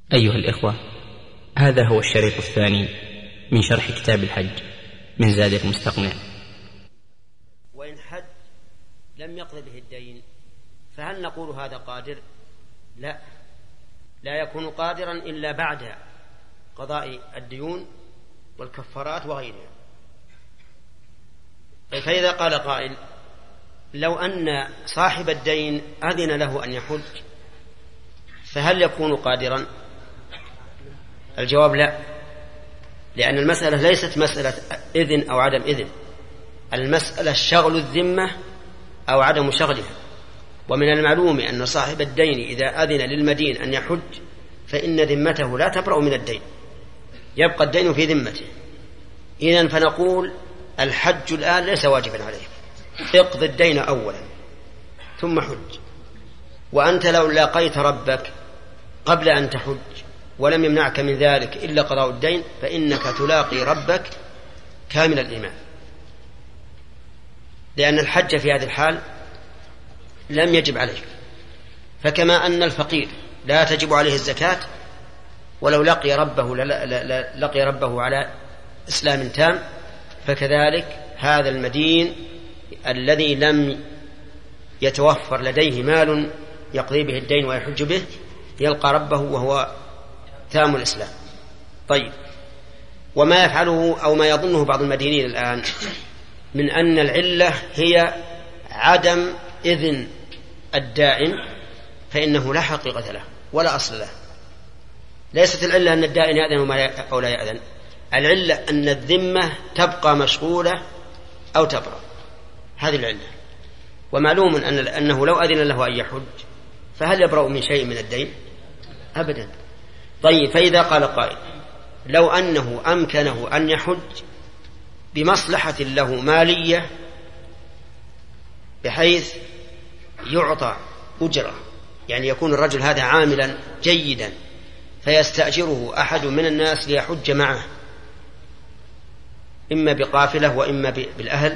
أيها الإخوة، هذا هو الشريط الثاني من شرح كتاب الحج من زاد المستقنع. وإن حج لم يقض به الدين فهل نقول هذا قادر؟ لا يكون قادرا إلا بعد قضاء الديون والكفارات وغيرها. فإذا قال قائل لو أن صاحب الدين أذن له أن يحج فهل يكون قادرا؟ الجواب لا، لأن المسألة ليست مسألة إذن أو عدم إذن، المسألة شغل الذمة أو عدم شغلها. ومن المعلوم أن صاحب الدين إذا أذن للمدين أن يحج فإن ذمته لا تبرأ من الدين، يبقى الدين في ذمته. إذن فنقول الحج الآن ليس واجبا عليه، اقض الدين أولا ثم حج. وأنت لو لاقيت ربك قبل أن تحج ولم يمنعك من ذلك إلا قضاء الدين فإنك تلاقي ربك كامل الإيمان، لأن الحج في هذه الحال لم يجب عليك. فكما أن الفقير لا تجب عليه الزكاة ولو لقي ربه على إسلام تام، فكذلك هذا المدين الذي لم يتوفر لديه مال يقضي به الدين ويحج به يلقى ربه وهو تام الإسلام. طيب، وما يفعله أو ما يظنه بعض المدينين الآن من أن العلة هي عدم إذن الدائن، فإنه لا حقيقة له ولا أصل له. ليست العلة أن الدائن يأذن أو لا يأذن، العلة أن الذمة تبقى مشغولة أو تبرأ، هذه العلة. ومعلوم أنه لو أذن له أن يحج فهل يبرأ من شيء من الدين؟ أبدا. طيب، فإذا قال قائل لو أنه أمكنه أن يحج بمصلحة له مالية بحيث يعطى أجرة، يعني يكون الرجل هذا عاملا جيدا فيستأجره أحد من الناس ليحج معه إما بقافلة وإما بالأهل،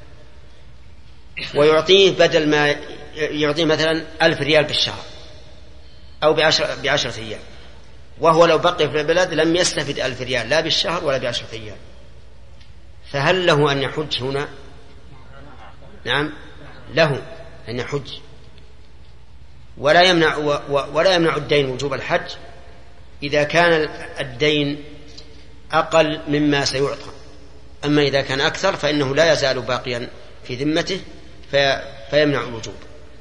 ويعطيه بدل ما يعطيه مثلا 1000 ريال بالشهر أو ب10 أيام، وهو لو بقي في البلد لم يستفد 1000 ريال لا بالشهر ولا ب10 أيام، فهل له أن يحج هنا؟ نعم، له أن يحج، ولا يمنع الدين وجوب الحج إذا كان الدين أقل مما سيعطى. أما إذا كان أكثر فإنه لا يزال باقيا في ذمته فيمنع الوجوب.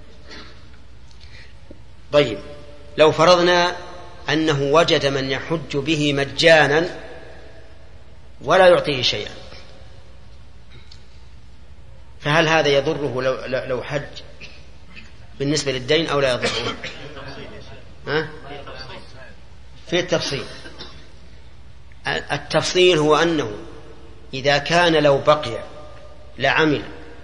طيب، لو فرضنا أنه وجد من يحج به مجانا ولا يعطيه شيئا، فهل هذا يضره لو حج بالنسبة للدين أو لا يضره؟ في التفصيل هو أنه إذا كان لو بقي لعمل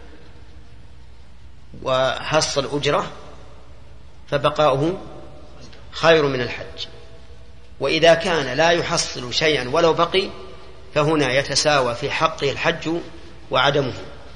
وحصل أجرة فبقاؤه خير من الحج، وإذا كان لا يحصل شيئا ولو بقي فهنا يتساوى في حقه الحج وعدمه.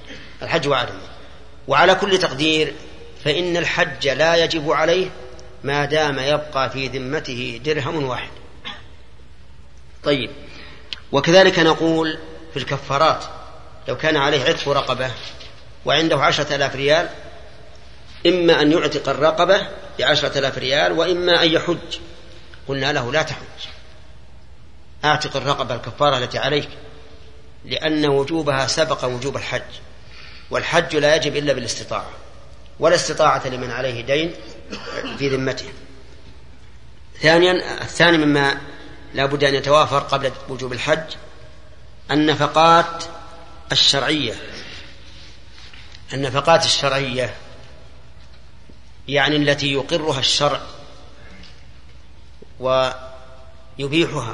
وعلى كل تقدير فإن الحج لا يجب عليه ما دام يبقى في ذمته درهم واحد. طيب، وكذلك نقول في الكفارات لو كان عليه عتق رقبة وعنده 10,000 ريال، إما أن يعتق الرقبة ب10,000 ريال وإما أن يحج، قلنا له لا تحج، أعتق الرقبة الكفارة التي عليك، لأن وجوبها سبق وجوب الحج، والحج لا يجب إلا بالاستطاعة، ولا استطاعة لمن عليه دين في ذمته. الثاني مما لا بد أن يتوافر قبل وجوب الحج النفقات الشرعية، يعني التي يقرها الشرع ويبيحها،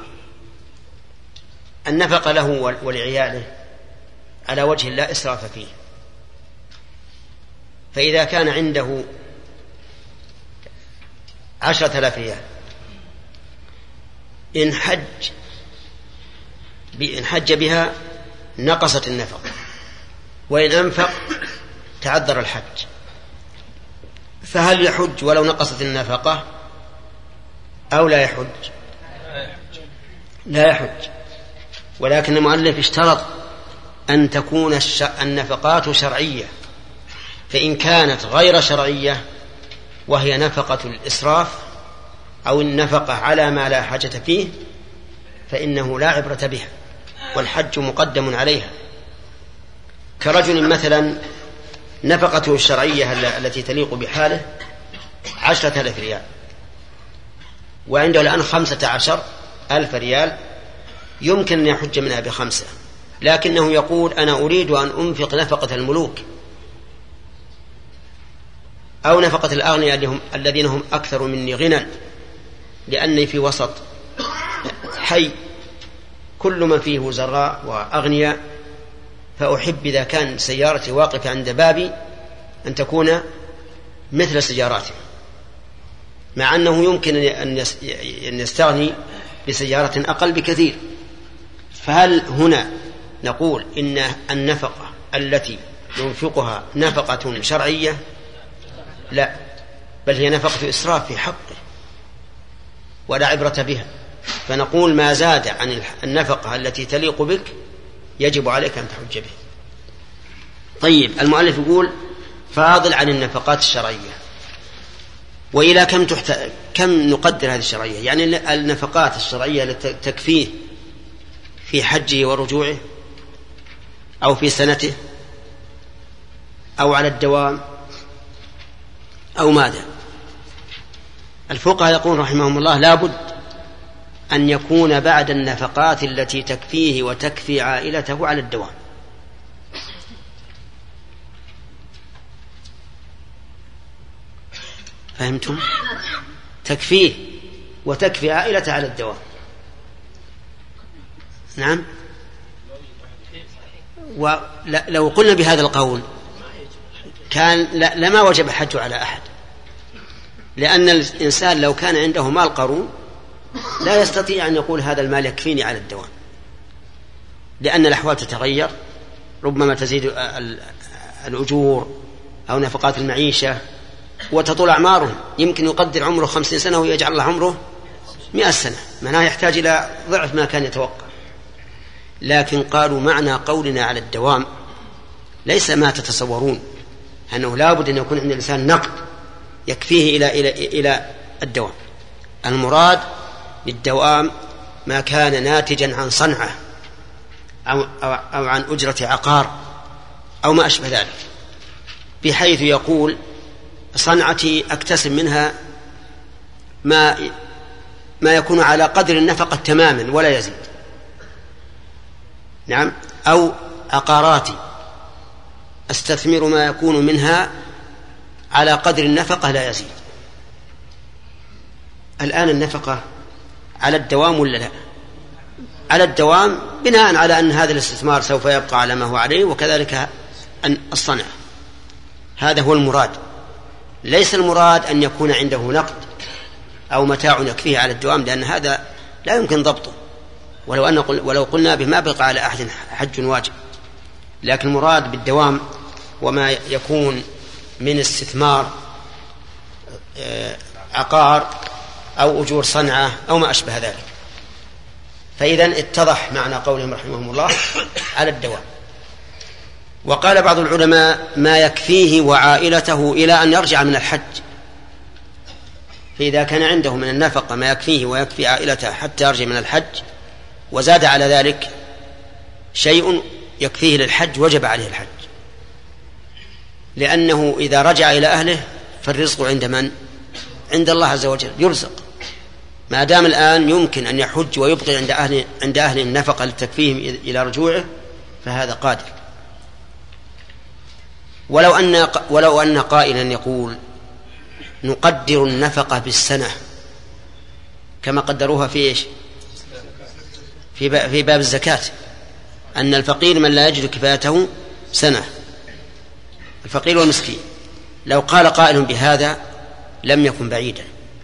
النفقة له ولعياله على وجه لا إسراف فيه. فإذا كان عنده 10,000 ريال إن حج بها نقصت النفقة، وإن أنفق تعذر الحج، فهل يحج ولو نقصت النفقة أو لا يحج؟ لا يحج، ولكن المؤلف اشترط أن تكون النفقات شرعية، فإن كانت غير شرعية وهي نفقة الإسراف أو النفقة على ما لا حاجة فيه فإنه لا عبرة بها، والحج مقدم عليها. كرجل مثلا نفقته الشرعية التي تليق بحاله 10,000 ريال، وعنده الآن 15,000 ريال، يمكن أن يحج منها ب5، لكنه يقول أنا أريد أن أنفق نفقة الملوك أو نفقة الأغنياء الذين هم أكثر مني غنى، لأني في وسط حي كل ما فيه وزراء وأغنياء، فأحب إذا كان سيارتي واقفة عند بابي أن تكون مثل سياراتهم، مع أنه يمكن أن يستغني بسيارة أقل بكثير. فهل هنا نقول إن النفقة التي ينفقها نفقة شرعية؟ لا، بل هي نفقة إسراف في حقه ولا عبرة بها، فنقول ما زاد عن النفقة التي تليق بك يجب عليك أن تحج به. طيب، المؤلف يقول فاضل عن النفقات الشرعية، وإلى كم نقدر هذه الشرعية؟ يعني النفقات الشرعية التي تكفيه في حجه ورجوعه أو في سنته أو على الدوام أو ماذا؟ الفقهاء يقول رحمهم الله لابد أن يكون بعد النفقات التي تكفيه وتكفي عائلته على الدوام. فهمتم؟ تكفيه وتكفي عائلته على الدوام. نعم. ولو قلنا بهذا القول كان لما وجب الحج على أحد، لأن الإنسان لو كان عنده مال قارون لا يستطيع أن يقول هذا المال يكفيني على الدوام، لأن الأحوال تتغير، ربما تزيد الأجور أو نفقات المعيشة وتطول أعمارهم، يمكن يقدر عمره 50 سنة ويجعل الله عمره 100 سنة، معناه يحتاج إلى ضعف ما كان يتوقع. لكن قالوا معنى قولنا على الدوام ليس ما تتصورون، أنه لابد أن يكون عند الإنسان نقد يكفيه إلى الدوام. المراد بالدوام ما كان ناتجا عن صنعة أو عن أجرة عقار أو ما أشبه ذلك، بحيث يقول صنعتي أكتسب منها ما يكون على قدر النفقة تماما ولا يزيد. نعم. أو عقاراتي أستثمر ما يكون منها على قدر النفقة لا يزيد. الآن النفقة على الدوام ولا لا؟ على الدوام، بناء على أن هذا الاستثمار سوف يبقى على ما هو عليه، وكذلك الصنع. هذا هو المراد، ليس المراد أن يكون عنده نقد أو متاع يكفيه على الدوام، لأن هذا لا يمكن ضبطه، ولو قلنا به ما بقى على أحد حج واجب. لكن المراد بالدوام وما يكون من استثمار عقار أو أجور صنعة أو ما أشبه ذلك. فإذا اتضح معنى قولهم رحمهم الله على الدوام. وقال بعض العلماء ما يكفيه وعائلته إلى أن يرجع من الحج، فإذا كان عنده من النفقة ما يكفيه ويكفي عائلته حتى يرجع من الحج وزاد على ذلك شيء يكفيه للحج وجب عليه الحج، لأنه إذا رجع إلى أهله فالرزق عند من؟ عند الله عز وجل، يرزق. ما دام الآن يمكن أن يحج ويبقي عند أهل النفقة لتكفيهم إلى رجوعه فهذا قادر. ولو أن قائلا يقول نقدر النفقة بالسنة كما قدروها في إيش؟ في باب الزكاة، أن الفقير من لا يجد كفايته سنة، الفقير والمسكين. لو قال قائل بهذا لم يكن بعيدا،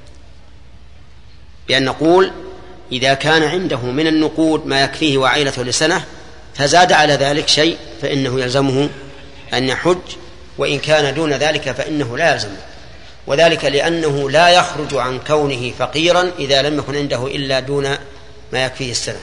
بأن نقول إذا كان عنده من النقود ما يكفيه وعائلته لسنة فزاد على ذلك شيء فإنه يلزمه أن يحج، وإن كان دون ذلك فإنه لا يلزمه، وذلك لأنه لا يخرج عن كونه فقيرا إذا لم يكن عنده إلا دون ما يكفيه السنة.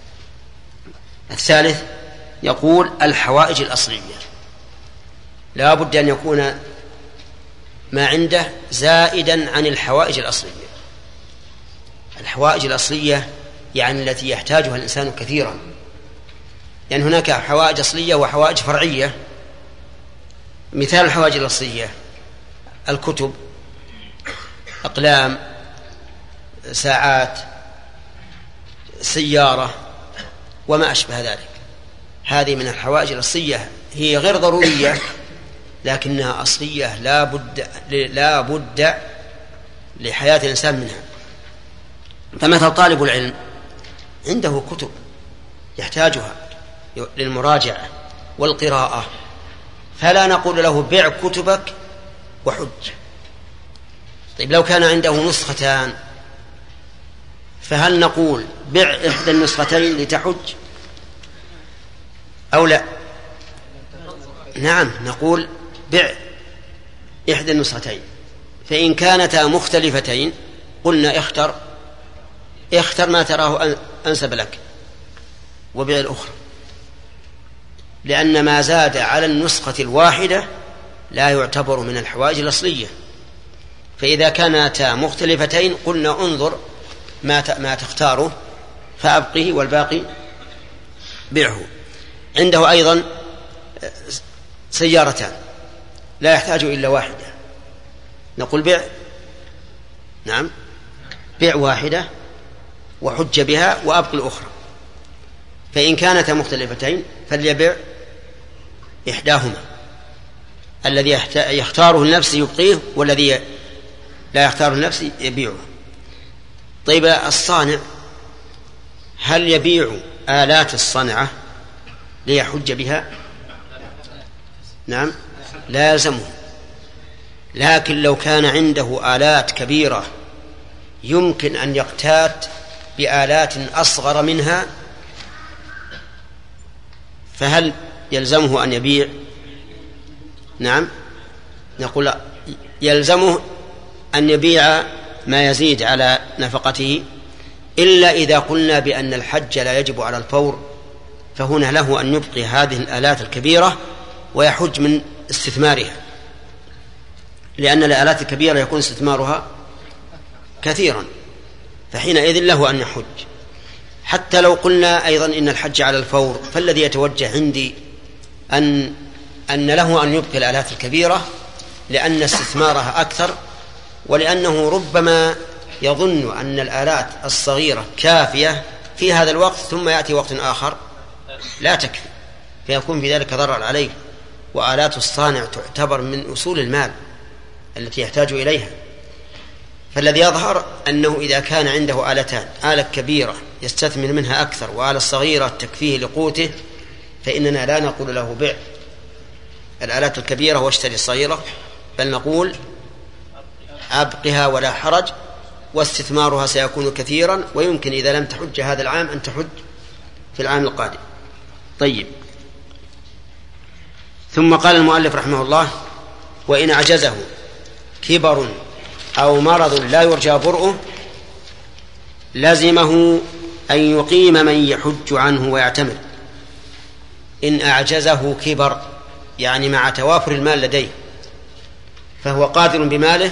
الثالث يقول الحوائج الأصلية، لا بد أن يكون ما عنده زائدا عن الحوائج الأصلية. الحوائج الأصلية يعني التي يحتاجها الإنسان كثيرا، يعني هناك حوائج أصلية وحوائج فرعية. مثال الحوائج الأصلية الكتب، أقلام، ساعات، سيارة وما أشبه ذلك. هذه من الحوائج الأصلية، هي غير ضرورية لكنها أصلية لا بد لحياة الإنسان منها. فمثل طالب العلم عنده كتب يحتاجها للمراجعة والقراءة، فلا نقول له بع كتبك وحج. طيب لو كان عنده نسختان فهل نقول بع إحدى النسختين لتحج أو لا؟ نعم، نقول بع إحدى النسختين. فإن كانتا مختلفتين قلنا اختر ما تراه أنسب لك وبيع الأخرى، لأن ما زاد على النسخة الواحدة لا يعتبر من الحوائج الأصلية. فإذا كانتا مختلفتين قلنا انظر ما تختاره فأبقه والباقي بيعه. عنده أيضا سيارتان لا يحتاج إلا واحدة، نقول بيع، نعم، بيع واحدة وحج بها وأبقي الأخرى. فإن كانتا مختلفتين فليبيع إحداهما، الذي يختاره لنفسه يبقيه والذي لا يختاره لنفسه يبيعه. طيب الصانع هل يبيع آلات الصنعة ليحج بها؟ نعم، لا يلزمه. لكن لو كان عنده آلات كبيرة يمكن أن يقتات بآلات أصغر منها فهل يلزمه أن يبيع؟ نعم، نقول لا، يلزمه أن يبيع ما يزيد على نفقته، إلا إذا قلنا بأن الحج لا يجب على الفور، فهنا له أن يبقي هذه الآلات الكبيرة ويحج من استثمارها، لأن الآلات الكبيرة يكون استثمارها كثيرا، فحينئذ له أن يحج. حتى لو قلنا أيضا إن الحج على الفور، فالذي يتوجه عندي أن له أن يبقي الآلات الكبيرة لأن استثمارها أكثر، ولأنه ربما يظن أن الآلات الصغيرة كافية في هذا الوقت ثم يأتي وقت آخر لا تكفي، فيكون في ذلك ضرر عليه. وآلات الصانع تعتبر من أصول المال التي يحتاج إليها. فالذي يظهر أنه إذا كان عنده آلتان، آلة كبيرة يستثمر منها أكثر وآلة صغيرة تكفيه لقوته، فإننا لا نقول له بيع الآلات الكبيرة واشتري الصغيرة، بل نقول أبقها ولا حرج، واستثمارها سيكون كثيرا، ويمكن إذا لم تحج هذا العام أن تحج في العام القادم. طيب، ثم قال المؤلف رحمه الله: وإن أعجزه كبر أو مرض لا يرجى برؤه لزمه أن يقيم من يحج عنه ويعتمر. إن أعجزه كبر يعني مع توافر المال لديه، فهو قادر بماله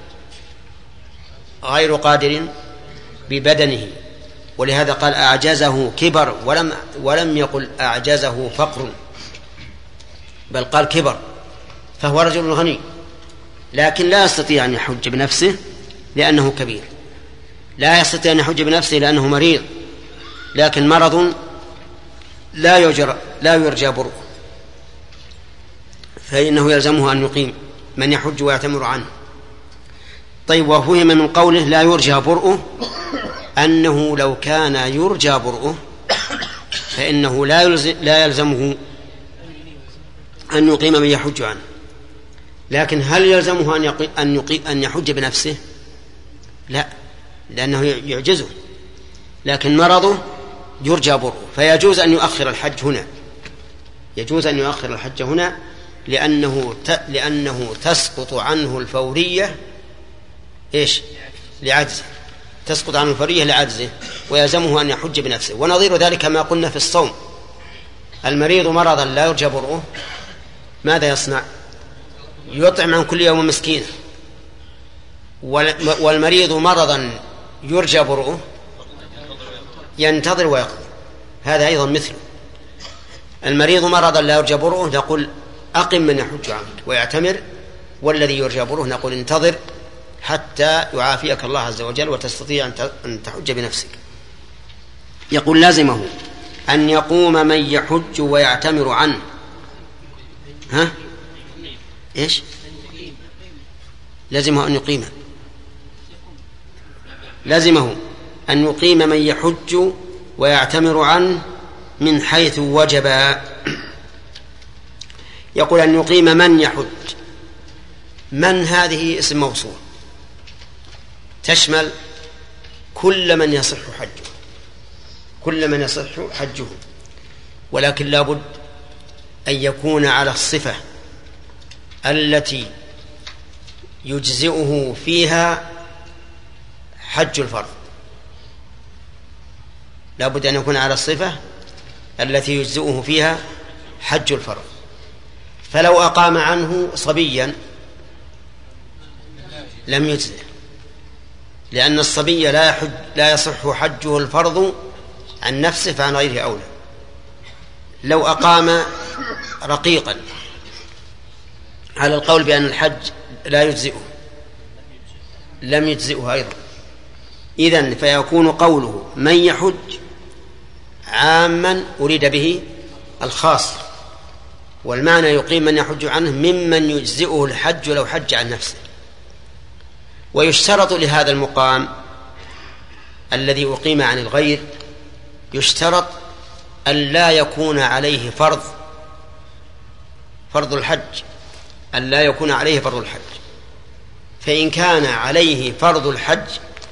غير قادر ببدنه، ولهذا قال أعجزه كبر ولم يقل أعجزه فقر، بل قال كبر. فهو رجل غني لكن لا يستطيع أن يحج بنفسه لأنه كبير، لا يستطيع أن يحج بنفسه لأنه مريض، لكن مرض لا يرجى برؤه، فإنه يلزمه أن يقيم من يحج ويعتمر عنه. طيب، وفهم من قوله لا يرجى برؤه أنه لو كان يرجى برؤه فإنه لا يلزمه أن يقيم من يحج عنه. لكن هل يلزمه أن يحج بنفسه؟ لا، لأنه يعجزه، لكن مرضه يرجى برؤه، فيجوز أن يؤخر الحج هنا، يجوز أن يؤخر الحج هنا لأنه تسقط عنه الفورية لعجزه، تسقط عنه الفورية لعجزه. ويلزمه أن يحج بنفسه. ونظير ذلك ما قلنا في الصوم: المريض مرضا لا يرجى برؤه ماذا يصنع؟ يطعم عن كل يوم مسكينا. والمريض مرضا يرجى برؤه ينتظر ويقضي. هذا أيضا مثله. المريض مرضا لا يرجى برؤه نقول أقم من يحج عنك ويعتمر، والذي يرجى برؤه نقول انتظر حتى يعافيك الله عز وجل وتستطيع أن تحج بنفسك. يقول لازمه أن يقوم من يحج ويعتمر عنه. ها؟ إيش؟ لازمه أن يقيم. لازمه أن يقيم من يحج ويعتمر عنه من حيث وجب. يقول أن يقيم من يحج. من هذه اسم موصول تشمل كل من يصح حجه، كل من يصح حجه، ولكن لا بد أن يكون على الصفة التي يجزئه فيها حج الفرض. لا بد أن يكون على الصفة التي يجزئه فيها حج الفرض. فلو أقام عنه صبيا لم يجزئ، لأن الصبي لا يصح حجه الفرض عن نفسه فعن غيره أولى. لو أقام رقيقا على القول بأن الحج لا يجزئه لم يجزئه أيضا. إذن فيكون قوله من يحج عاما أريد به الخاص، والمعنى يقيم من يحج عنه ممن يجزئه الحج لو حج عن نفسه. ويشترط لهذا المقام الذي أقيم عن الغير، يشترط أن لا يكون عليه فرض الحج، أن لا يكون عليه فرض الحج. فإن كان عليه فرض الحج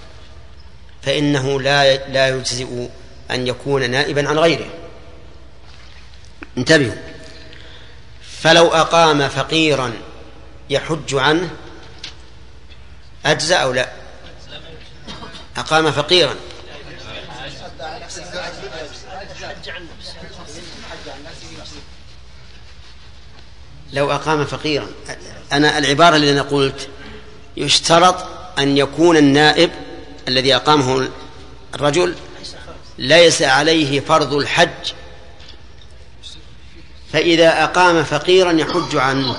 فإنه لا يجزئ أن يكون نائبا عن غيره. انتبهوا. فلو أقام فقيرا يحج عنه أجزأ أو لا؟ أقام فقيرا لو أقام فقيرا، أنا العبارة اللي أنا قلت يشترط أن يكون النائب الذي أقامه الرجل ليس عليه فرض الحج، فإذا أقام فقيرا يحج عنه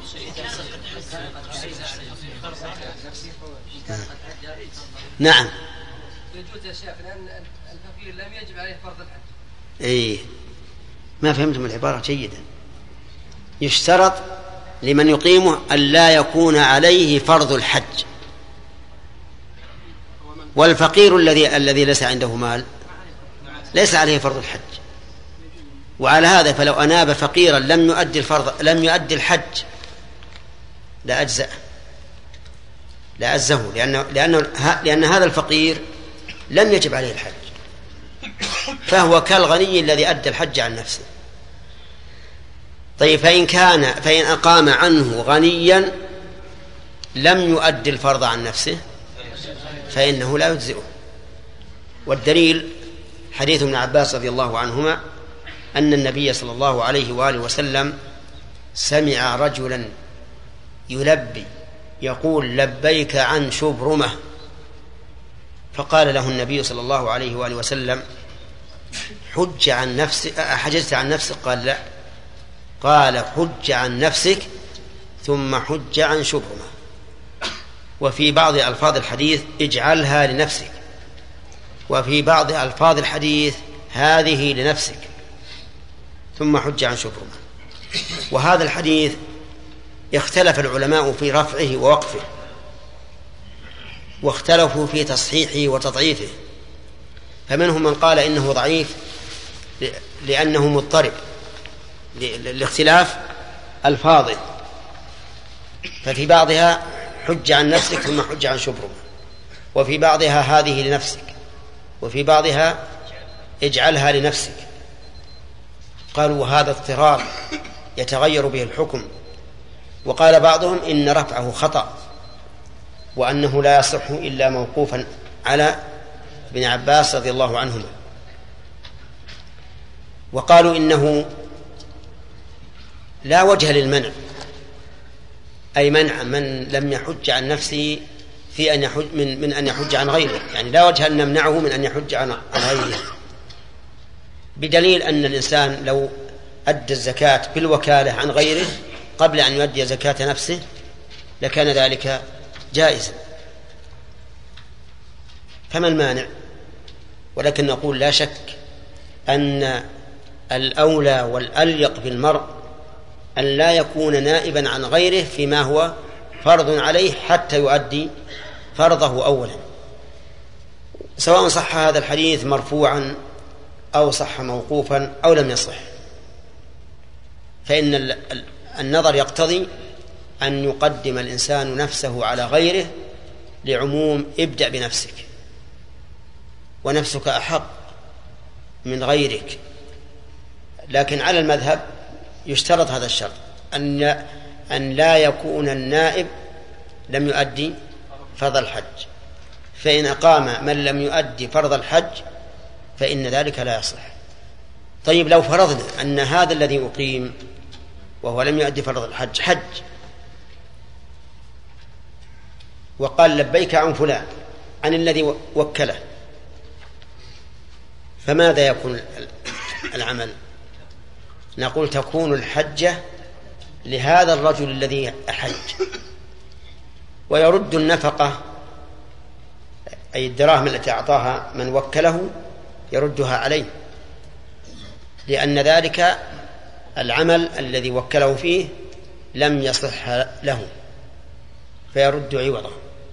نعم يجوز يا شيخ لأن الفقير لم يجب عليه فرض الحج. إيه ما فهمتم العبارة جيدا. يشترط لمن يقيمه أن لا يكون عليه فرض الحج، والفقير الذي ليس عنده مال ليس عليه فرض الحج. وعلى هذا فلو أناب فقيرا لم يؤدي الحج لأجزه، لأن هذا الفقير لم يجب عليه الحج، فهو كالغني الذي أدى الحج عن نفسه. طيب فإن أقام عنه غنيا لم يؤدي الفرض عن نفسه فإنه لا يجزئه. والدليل حديث ابن عباس رضي الله عنهما أن النبي صلى الله عليه وآله وسلم سمع رجلا يلبي يقول لبيك عن شبرمة، فقال له النبي صلى الله عليه وآله وسلم حج عن نفسك، حجزت عن نفسك؟ قال لا. قال حج عن نفسك ثم حج عن شبرمة. وفي بعض ألفاظ الحديث اجعلها لنفسك، وفي بعض ألفاظ الحديث هذه لنفسك ثم حج عن شبرمة. وهذا الحديث اختلف العلماء في رفعه ووقفه، واختلفوا في تصحيحه وتضعيفه، فمنهم من قال إنه ضعيف لأنه مضطرب لاختلاف ألفاظه، ففي بعضها حج عن نفسك ثم حج عن شبرمة، وفي بعضها هذه لنفسك، وفي بعضها اجعلها لنفسك. قالوا هذا اضطراب يتغير به الحكم. وقال بعضهم إن رفعه خطأ، وأنه لا يصح إلا موقوفا على ابن عباس رضي الله عنهما، وقالوا إنه لا وجه للمنع، أي منع من لم يحج عن نفسه في أن يحج من أن يحج عن غيره، يعني لا وجه أن نمنعه من أن يحج عن غيره، بدليل أن الإنسان لو أدى الزكاة بالوكالة عن غيره قبل أن يؤدي زكاة نفسه لكان ذلك جائزا، فما المانع؟ ولكن نقول لا شك أن الأولى والأليق بالمرء أن لا يكون نائبا عن غيره فيما هو فرض عليه حتى يؤدي فرضه أولا، سواء صح هذا الحديث مرفوعا أو صح موقوفا أو لم يصح، فإن النظر يقتضي أن يقدم الإنسان نفسه على غيره لعموم ابدأ بنفسك، ونفسك أحق من غيرك. لكن على المذهب يشترط هذا الشرط أن لا يكون النائب لم يؤدي فرض الحج، فإن أقام من لم يؤدي فرض الحج فإن ذلك لا يصح. طيب لو فرضنا أن هذا الذي أقيم وهو لم يؤدي فرض الحج حج وقال لبيك عن فلان عن الذي وكله، فماذا يكون العمل؟ نقول تكون الحجة لهذا الرجل الذي أحج، ويرد النفقة أي الدراهم التي أعطاها من وكله يردها عليه، لأن ذلك العمل الذي وكله فيه لم يصح له فيرد عوضه.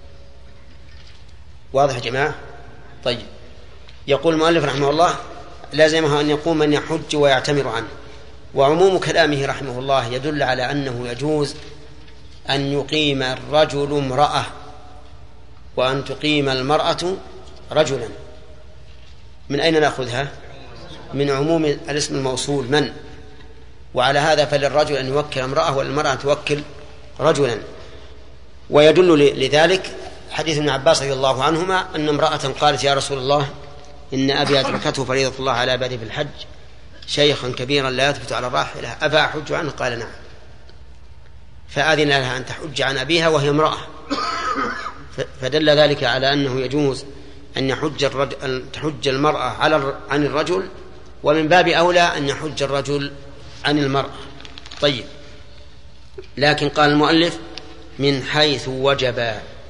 واضح يا جماعة؟ طيب، يقول المؤلف رحمه الله لازمها أن يقوم من يحج ويعتمر عنه. وعموم كلامه رحمه الله يدل على أنه يجوز أن يقيم الرجل امرأة وأن تقيم المرأة رجلا. من أين نأخذها؟ من عموم الاسم الموصول من، وعلى هذا فللرجل أن يوكل امرأة والمرأة أن توكل رجلا. ويدل لذلك حديث ابن عباس رضي الله عنهما أن امرأة قالت يا رسول الله إن أبي أدركته فريضة الله على عباده في الحج شيخا كبيرا لا يثبت على الراحلة أفأحج عنه؟ قال نعم، فأذن لها أن تحج عن أبيها وهي امرأة، فدل ذلك على أنه يجوز أن تحج المرأة عن الرجل، ومن باب أولى أن يحج الرجل عن المرأة. طيب، لكن قال المؤلف من حيث وجب.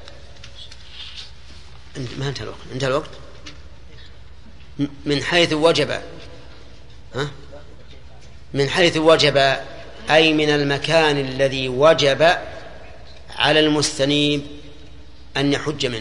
ما انتهى الوقت؟ انتهى الوقت. من حيث وجب، من حيث وجب أي من المكان الذي وجب على المستنيب أن يحج منه.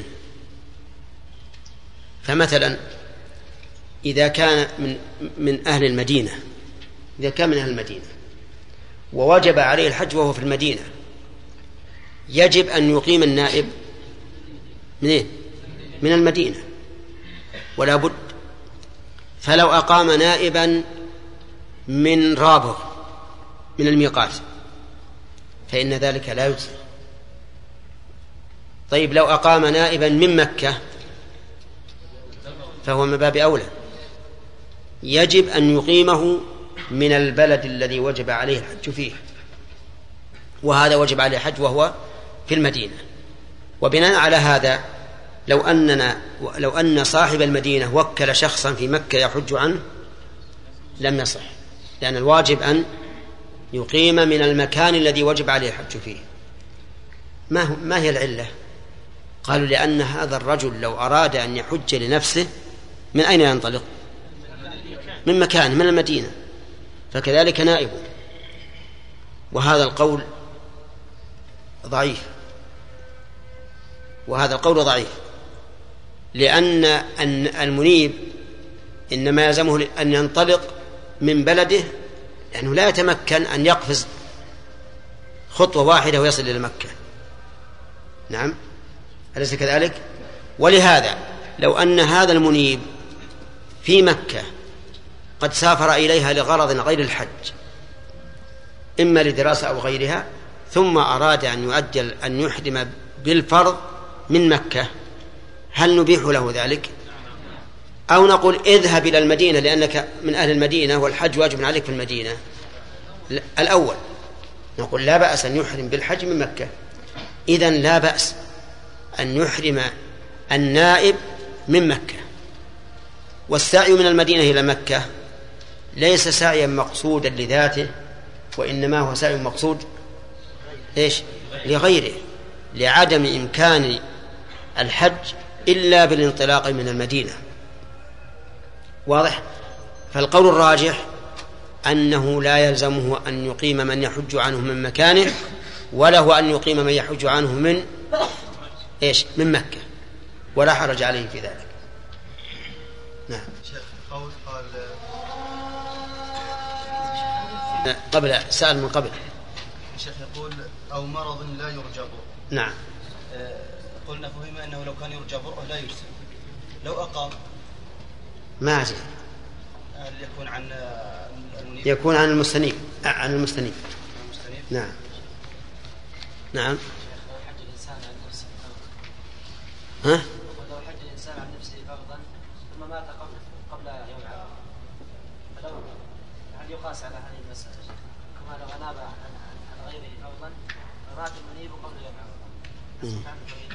فمثلا إذا كان من أهل المدينة، إذا كان من أهل المدينة ووجب عليه الحج وهو في المدينة، يجب أن يقيم النائب منين؟ من المدينة ولا بد. فلو أقام نائبا من رابغ من الميقات فإن ذلك لا يجزي. طيب لو أقام نائبا من مكة فهو من باب أولى، يجب أن يقيمه من البلد الذي وجب عليه الحج فيه، وهذا وجب عليه الحج وهو في المدينة. وبناء على هذا لو أن صاحب المدينة وكل شخصا في مكة يحج عنه لم يصح، لأن الواجب أن يقيم من المكان الذي وجب عليه الحج فيه. ما هي العلة؟ قالوا لأن هذا الرجل لو أراد أن يحج لنفسه من أين ينطلق؟ من مكان، من المدينة، فكذلك نائبه. وهذا القول ضعيف، لأن المنيب إنما يلزمه أن ينطلق من بلده، لأنه لا يتمكن أن يقفز خطوة واحدة ويصل إلى مكة. نعم، أليس كذلك؟ ولهذا لو أن هذا المنيب في مكة قد سافر إليها لغرض غير الحج، إما لدراسة أو غيرها، ثم أراد أن يحرم بالفرض من مكة، هل نبيح له ذلك؟ أو نقول اذهب إلى المدينة لأنك من أهل المدينة والحج واجب عليك في المدينة. الأول نقول لا بأس أن يحرم بالحج من مكة. إذن لا بأس أن يحرم النائب من مكة. والسعي من المدينة إلى مكة ليس سعيا مقصودا لذاته، وإنما هو سعي مقصود إيش؟ لغيره، لعدم إمكان الحج إلا بالانطلاق من المدينة. واضح؟ فالقول الراجح أنه لا يلزمه أن يقيم من يحج عنه من مكانه، وله أن يقيم من يحج عنه من إيش؟ من مكة، ولا حرج عليه في ذلك. نعم. قبل سأل من قبل الشيخ يقول أو مرض لا يرجى برؤه. نعم. قلنا فهم أنه لو كان يرجى برؤه لا يجزي، لو أقام ما أجزي، يكون عن المنيب، يكون عن المستنيب، عن المستنيب. نعم. نعم. حج الإنسان عن نفسه ها؟ ولو حج الإنسان عن نفسه فرضا ثم مات قبل يوم عرفة، فلو هل يقاس على هذه المسألة كما لو أناب عن غيره فرضا فمات المنيب قبل يوم عرفة؟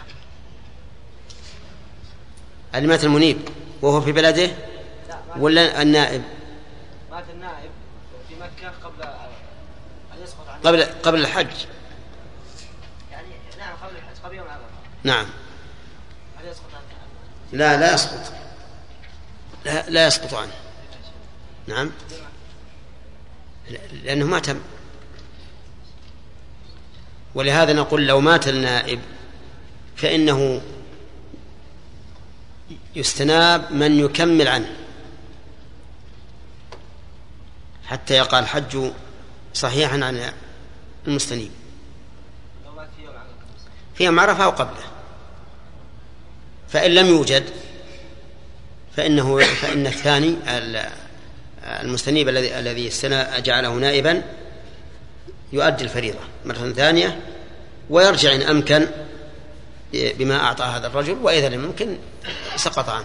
اللي مات المنيب وهو في بلده ولا النائب؟ مات النائب في مكة قبل أن يسقط عنه قبل الحج. يعني نعم قبل الحج قبل يوم عرفة. نعم. هل يسقط عنه؟ لا يسقط، لا يسقط عنه. نعم، لأنه ما تم. ولهذا نقول لو مات النائب فإنه يستناب من يكمل عنه حتى يقع الحج صحيحا عن المستنيب في يوم عرفة أو قبله. فإن لم يوجد فإن الثاني المستنيب الذي جعله نائبا يؤدي الفريضة مرة ثانية ويرجع إن أمكن بما أعطى هذا الرجل، وإذا لم يمكن سقط عنه.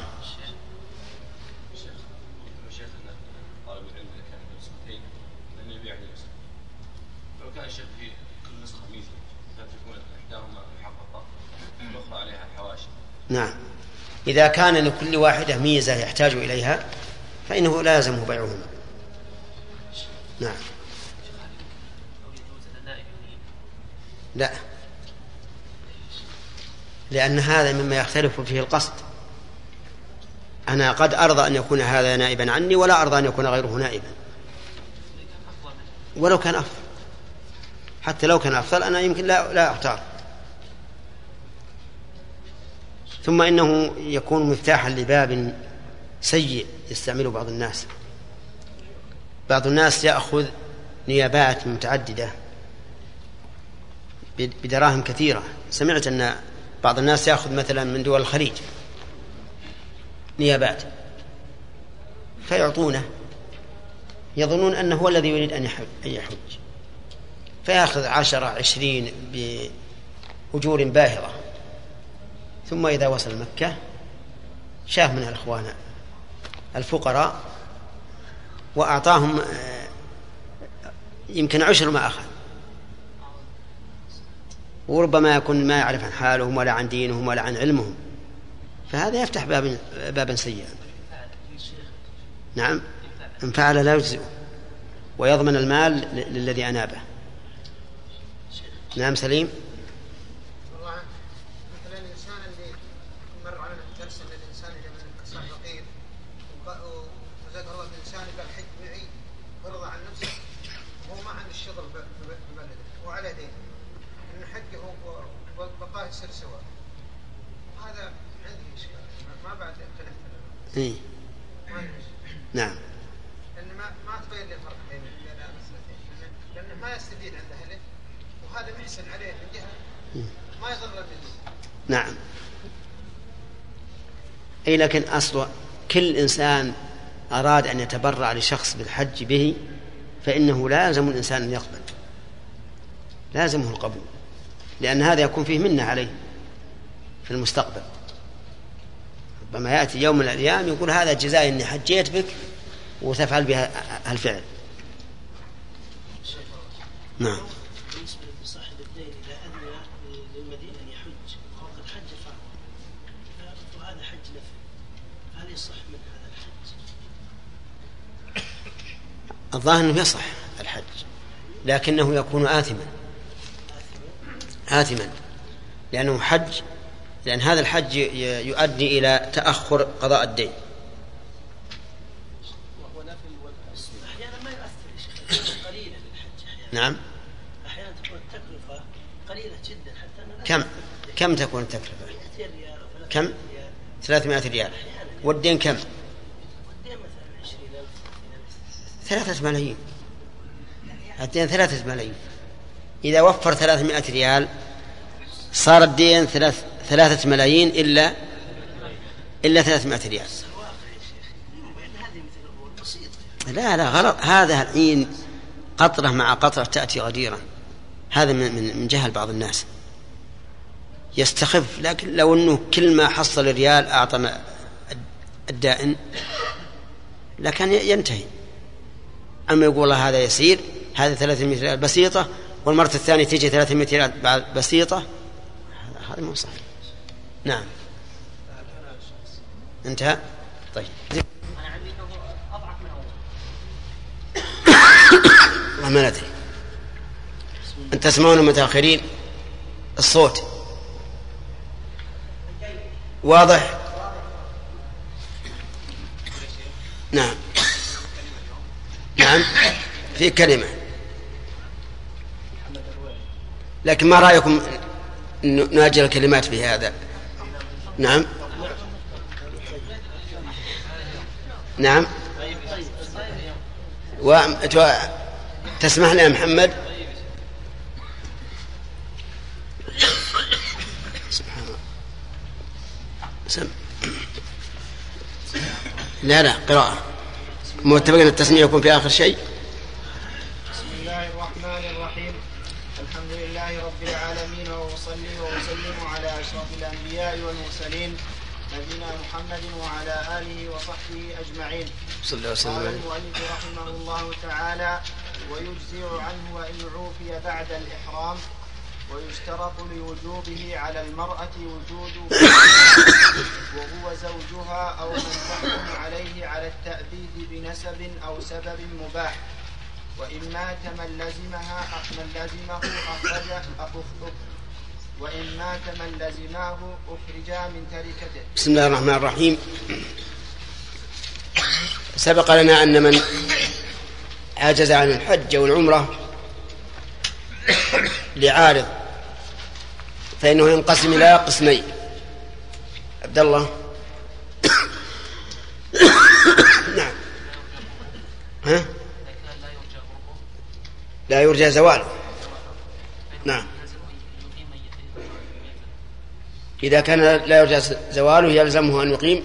نعم، إذا كان لكل واحدة ميزة يحتاج إليها فإنه لا يلزمه بيعهما. نعم. لا، لأن هذا مما يختلف فيه القصد. أنا قد أرضى أن يكون هذا نائبا عني ولا أرضى أن يكون غيره نائبا، ولو كان أفضل. حتى لو كان أفضل أنا يمكن لا أختار. ثم إنه يكون مفتاحا لباب سيء يستعمله بعض الناس. بعض الناس يأخذ نيابات متعددة بدراهم كثيرة. سمعت أن بعض الناس يأخذ مثلا من دول الخليج نيابات فيعطونه، يظنون أنه هو الذي يريد أن يحج، فيأخذ 10-20 بأجور باهظة. ثم إذا وصل مكة شاف من الأخوان الفقراء وأعطاهم يمكن 10 ما أخذ، وربما يكون ما يعرف عن حالهم ولا عن دينهم ولا عن علمهم، فهذا يفتح بابا سيئا. نعم، إن فعل لا يجزئه ويضمن المال للذي أنابه. نعم سليم. مثلا الإنسان اللي مر على درس أن الإنسان إذا من كسر فقير وزاد الله الإنسان قال حج معي فرض عن نفسه وهو ما عنده الشغل ببلده وعلى دين إن حجه وبقاه يصير سواء، هذا عندي إشكال ما بعد اختلفت. نعم. لأن ما تبين لي فرق بين المسألتين، لأنه ما يستفيد عند أهله وهذا محسن عليه من جهة ما يضر به. نعم. أي لكن أصل كل إنسان أراد أن يتبرع لشخص بالحج به فإنه لا يلزم الإنسان أن يقبل، لازمه القبول، لأن هذا يكون فيه منة عليه في المستقبل. ربما يأتي يوم من الأيام يقول هذا جزاء إني حجيت بك وتفعل بها الفعل. نعم. بالنسبة لصاحب الدين إذا أذن للمدين أن يحج وقد حج فهذا حج نفل، هل يصح من هذا الحج؟ الظاهر أنه يصح الحج لكنه يكون آثما لأنه حج، لأن هذا الحج يؤدي إلى تأخر قضاء الدين. أحيانا ما يؤثر قليلا للحج أحيانا. نعم. أحيانا تكون التكلفة قليلة جدا حتى كم تكون التكلفة؟ 200 ريال. كم؟ 300 ريال. والدين كم؟ والدين مثلا 20,000 3 ملايين. الدين 3 ملايين. إذا وفر 300 ريال صار الدين 3 ملايين إلا 300 ريال. لا غلط، هذا الحين قطرة مع قطرة تأتي غديرا. هذا من جهل بعض الناس يستخف، لكن لو أنه كل ما حصل ريال أعطى الدائن لكن ينتهي. أما يقول الله هذا يسير، هذا 300 ريال بسيطة، والمرة الثانية تيجي 300 ريال بسيطة، هذا مو صحيح. نعم. انتهى. طيب ما ندري، أن تسمعون متأخرين الصوت واضح. نعم في كلمة، لكن ما رأيكم نأجل الكلمات بهذا؟ نعم تسمح لي يا محمد؟ سبحان الله. لا قراءة متفقين التسمية يكون في آخر شيء. بسم الله الرحمن الرحيم. الحمد لله رب العالمين، وأصلي وأسلم على أشرف الأنبياء والمرسلين نبينا محمد وعلى آله وصحبه أجمعين. قال المؤلف رحمه الله تعالى: ويجزئ عنه وإن عوفي بعد الإحرام، ويشترط لوجوبه على المرأة وجود وهو زوجها أو من تحكم عليه على التأبيد بنسب أو سبب مباح، وإن مات من لزمه أخرج من تركته. بسم الله الرحمن الرحيم. سبق لنا أن من عجز عن الحج والعمرة لعارض فإنه ينقسم إلى قسمين. عبد الله. نعم. لا يرجى زواله. نعم. إذا كان لا يرجى زواله يلزمه أن يقيم،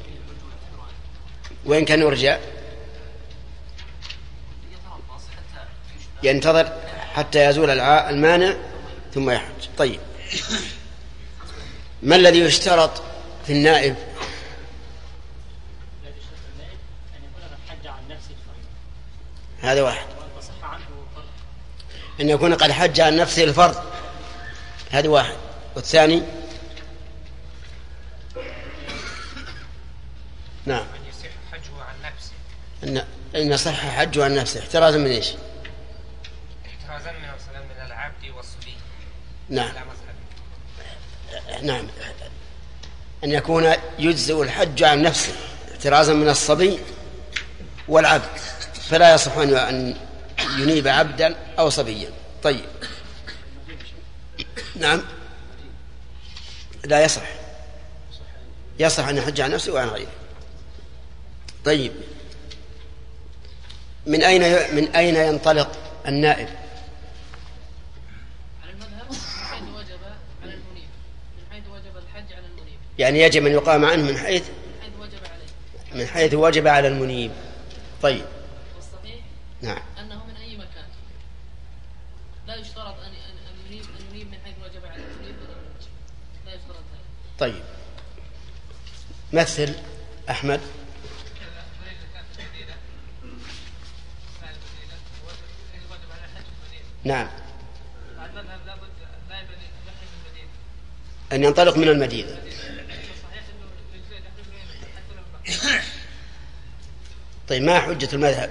وإن كان يرجى ينتظر حتى يزول المانع ثم يحج. طيب، ما الذي يشترط في النائب؟ هذا واحد، أن يكون قد حج عن نفسه الفرض، هذا واحد. والثاني نعم أن يصح حجه عن نفسه، أن يصح حجه عن نفسه احترازا من إيش؟ احترازا من العبد والصبي. نعم أن يكون يجزئ الحج عن نفسه احترازا من الصبي والعبد، فلا يصح أن ينيب عبدا أو صبيا. طيب. نعم لا يصح أن يحج عن نفسه وعن غيره. طيب، من أين ينطلق النائب؟ على المذهب من حيث وجب على المنيب، من حيث وجب الحج على المنيب، يعني يجب أن يقام عنه من حيث وجب عليه، من حيث وجب على المنيب. طيب. والصحيح نعم أنه من أي مكان، لا يشترط أن ينيب من حيث وجب على المنيب، لا يشترط ذلك. طيب، مثل أحمد. نعم، أن ينطلق من المدينة. طيب ما حجة المذهب؟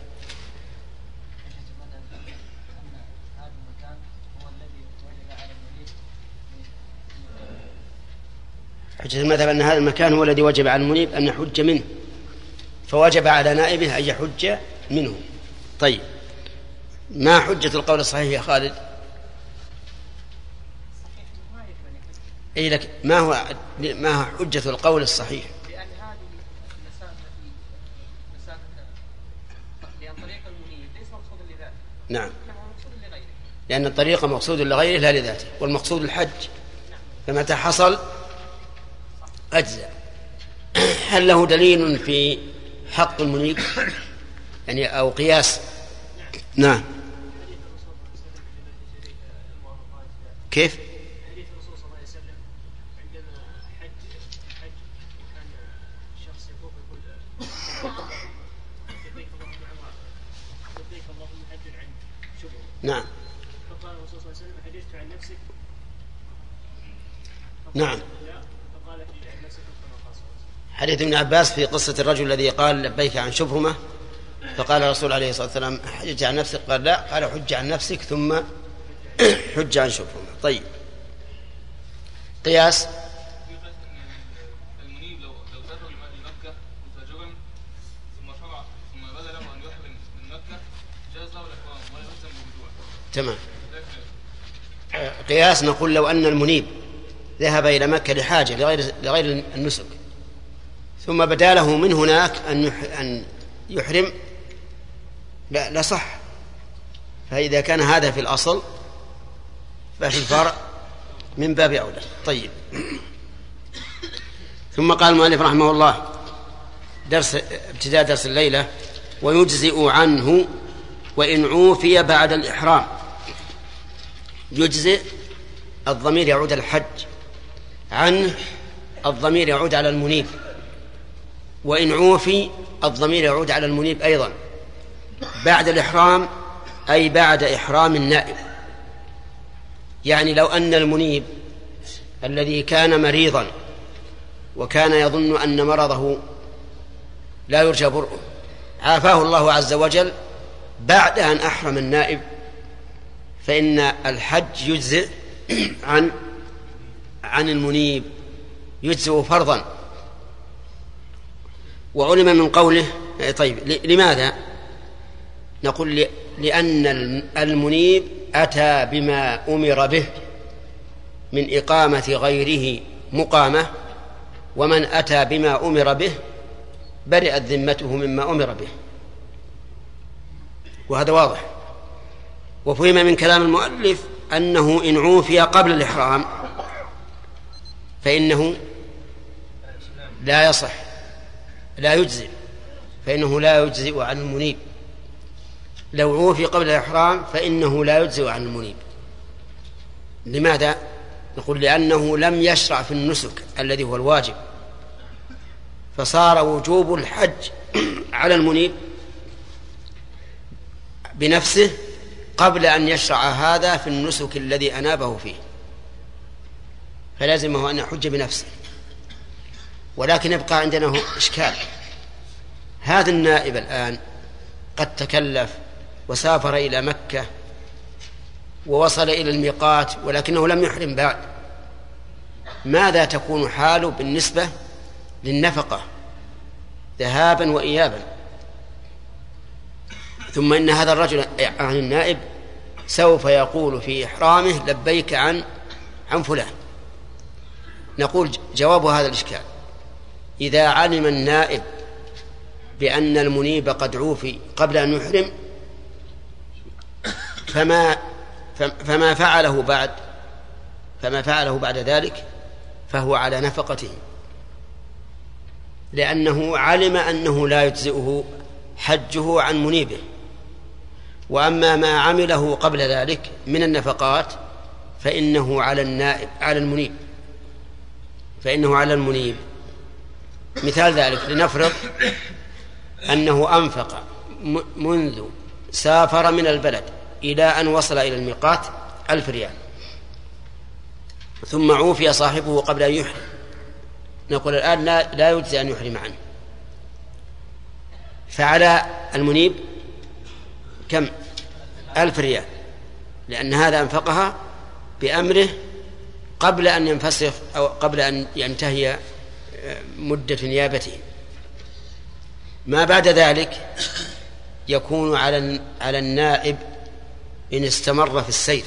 حجة المذهب أن هذا المكان هو الذي وجب على المنيب أن يحج منه، فوجب على نائبه أن يحج منه. طيب ما حجة القول الصحيح يا خالد؟ أي لك ما هو حجة القول الصحيح؟ لأن هذه مسافة لأن طريق المنيب ليس مقصود لذاته. نعم، إنما مقصود لغيره. لأن الطريق مقصود لغيره لا لذاته، والمقصود الحج، فمتى حصل أجزاء. هل له دليل في حق المنيب يعني أو قياس؟ نعم. كيف؟ حديث الرسول صلى الله عليه وسلم عندما حج وكان شخص يطوف يقول لبيك اللهم عمره لبيك اللهم حج عنك شبهه. نعم. فقال الرسول صلى الله عليه وسلم حدثت عن نفسك؟ نعم. فقال حدثت عن نفسك كما قال صلى الله عليه وسلم. حديث ابن عباس في قصة الرجل الذي قال لبيك عن شبهمة، فقال الرسول عليه الصلاة والسلام حج عن نفسك، قال لا، قال حج عن نفسك ثم حج عن شبهمة. طيب قياس. المنيب لو سافر لمكة متجرا ثم بدا له أن يحرم من مكة جاز له الإحرام ولا يلزم بالرجوع. تمام. قياس نقول لو أن المنيب ذهب إلى مكة لحاجة لغير النسك ثم بدا له من هناك أن يحرم لا صح، فإذا كان هذا في الأصل ففي الفرع من باب أولى. طيب ثم قال المؤلف رحمه الله ابتداء درس الليلة: ويجزئ عنه وإن عوفي بعد الإحرام. يجزئ الضمير يعود على الحج، عنه الضمير يعود على المنيب، وإن عوفي الضمير يعود على المنيب أيضا. بعد الإحرام أي بعد إحرام النائب، يعني لو أن المنيب الذي كان مريضا وكان يظن أن مرضه لا يرجى برؤه عافاه الله عز وجل بعد أن أحرم النائب، فإن الحج يجزئ عن المنيب، يجزئ فرضا. وعلم من قوله. طيب لماذا؟ نقول لأن المنيب أتى بما أمر به من إقامة غيره مقامة، ومن أتى بما أمر به برئت ذمته مما أمر به، وهذا واضح. وفهم من كلام المؤلف أنه إن عوفي قبل الإحرام فإنه لا يصح، لا يجزئ، فإنه لا يجزئ عن المنيب. لو عوفي قبل الإحرام فإنه لا يجزئ عن المنيب. لماذا؟ نقول لأنه لم يشرع في النسك الذي هو الواجب، فصار وجوب الحج على المنيب بنفسه قبل أن يشرع هذا في النسك الذي أنابه فيه، فلازمه أن يحج بنفسه. ولكن يبقى عندنا إشكال: هذا النائب الآن قد تكلف وسافر إلى مكة ووصل إلى الميقات ولكنه لم يحرم بعد، ماذا تكون حاله بالنسبة للنفقة ذهابا وإيابا؟ ثم إن هذا الرجل عن النائب سوف يقول في إحرامه لبيك عن فلان. نقول جواب هذا الإشكال: إذا علم النائب بأن المنيب قد عوفي قبل أن يحرم فما فعله بعد ذلك فهو على نفقته، لأنه علم أنه لا يجزئه حجه عن منيبه. وأما ما عمله قبل ذلك من النفقات فإنه على النائب، على المنيب، فإنه على المنيب. مثال ذلك لنفرض أنه أنفق منذ سافر من البلد إلى أن وصل إلى الميقات 1000 ريال، ثم عوفي صاحبه قبل أن يحرم، نقول الآن لا يجزي أن يحرم عنه، فعلى المنيب كم؟ 1000 ريال، لأن هذا أنفقها بأمره قبل أن ينفسخ أو قبل أن ينتهي مدة نيابته. ما بعد ذلك يكون على النائب إن استمر في السير.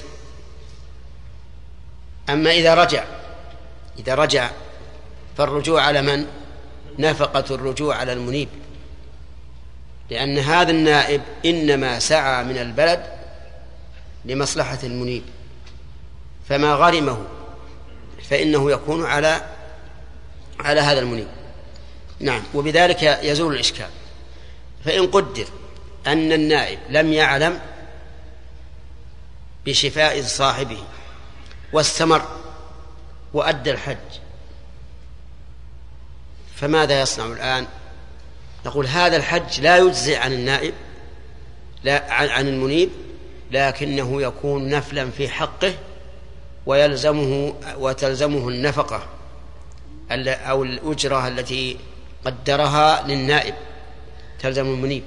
أما إذا رجع فالرجوع على من؟ نفقة الرجوع على المنيب، لأن هذا النائب إنما سعى من البلد لمصلحة المنيب، فما غرمه فإنه يكون على هذا المنيب. نعم، وبذلك يزول الإشكال. فإن قدر أن النائب لم يعلم بشفاء صاحبه واستمر وأدى الحج، فماذا يصنع الآن؟ نقول هذا الحج لا يجزئ عن النائب، لا عن المنيب، لكنه يكون نفلا في حقه وتلزمه النفقة أو الأجرة التي قدرها للنائب تلزم المنيب،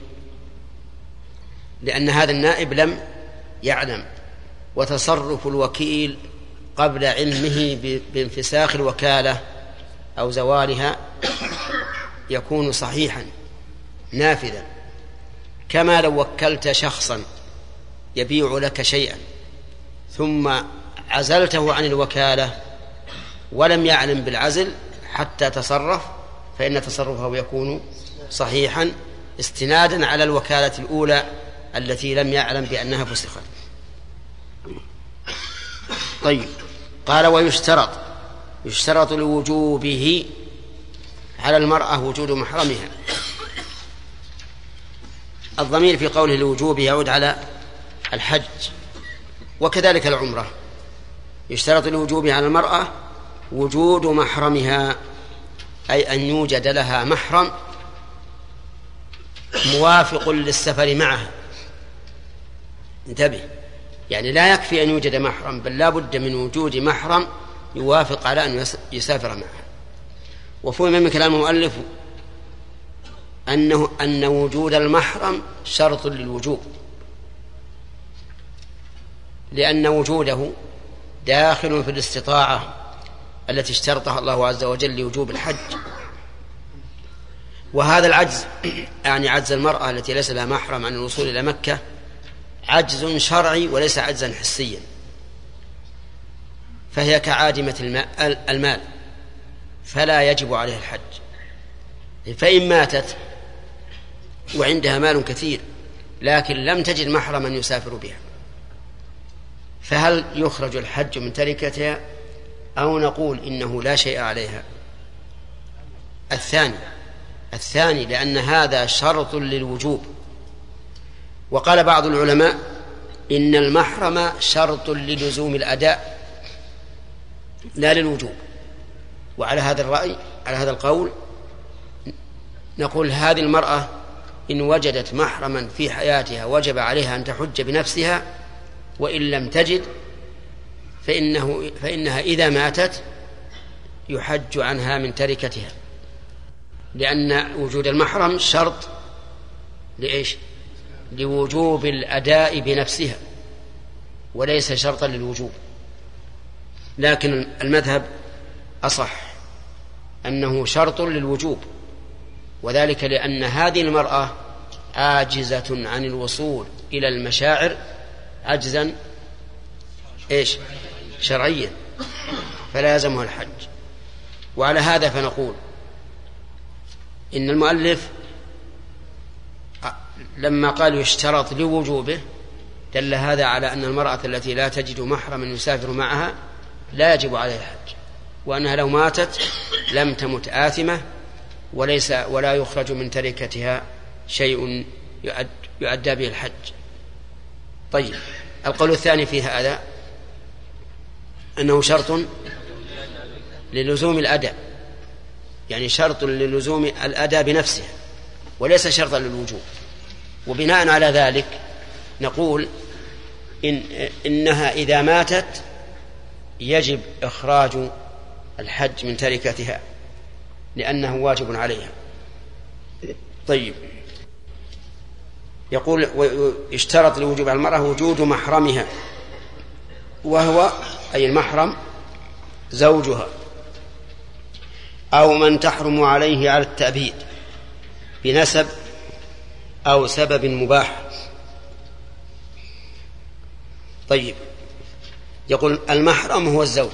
لأن هذا النائب لم يعلم، وتصرف الوكيل قبل علمه بانفساخ الوكالة أو زوالها يكون صحيحا نافذا، كما لو وكلت شخصا يبيع لك شيئا ثم عزلته عن الوكالة ولم يعلم بالعزل حتى تصرف، فإن تصرفه يكون صحيحا استنادا على الوكالة الأولى التي لم يعلم بأنها فسخت. طيب، قال ويشترط لوجوبه على المرأة وجود محرمها. الضمير في قوله لوجوبه يعود على الحج وكذلك العمرة. يشترط لوجوبه على المرأة وجود محرمها، أي أن يوجد لها محرم موافق للسفر معها. انتبه، يعني لا يكفي أن يوجد محرم، بل لا بد من وجود محرم يوافق على أن يسافر معها. وفهم من كلام المؤلف أن وجود المحرم شرط للوجوب، لأن وجوده داخل في الاستطاعة التي اشترطها الله عز وجل لوجوب الحج. وهذا العجز، يعني عجز المرأة التي ليس لها محرم عن الوصول إلى مكة، عجز شرعي وليس عجزا حسيا، فهي كعادمة المال فلا يجب عليها الحج. فإن ماتت وعندها مال كثير لكن لم تجد محرما يسافر بها، فهل يخرج الحج من تركتها أو نقول إنه لا شيء عليها؟ الثاني، لأن هذا شرط للوجوب. وقال بعض العلماء إن المحرم شرط للزوم الأداء لا للوجوب. وعلى هذا الرأي، على هذا القول، نقول هذه المرأة إن وجدت محرما في حياتها وجب عليها أن تحج بنفسها، وإن لم تجد فإنها إذا ماتت يحج عنها من تركتها، لأن وجود المحرم شرط لإيش؟ لوجوب الأداء بنفسها وليس شرطا للوجوب. لكن المذهب أصح أنه شرط للوجوب، وذلك لأن هذه المرأة عاجزة عن الوصول إلى المشاعر عجزا إيش؟ شرعيا، فلا يلزمها الحج. وعلى هذا فنقول إن المؤلف لما قال يشترط لوجوبه دل هذا على أن المرأة التي لا تجد محرما يسافر معها لا يجب عليها الحج، وأنها لو ماتت لم تمت آثمة ولا يخرج من تركتها شيء يؤدى به الحج. طيب، القول الثاني في هذا أنه شرط للزوم الأداء، يعني شرط للزوم الأداء بنفسه وليس شرطا للوجوب. وبناء على ذلك نقول إنها إذا ماتت يجب إخراج الحج من تركتها لأنه واجب عليها. طيب، يقول اشترط لوجوب على المرأة وجود محرمها، وهو أي المحرم زوجها أو من تحرم عليه على التأبيد بنسب أو سبب مباح. طيب، يقول المحرم هو الزوج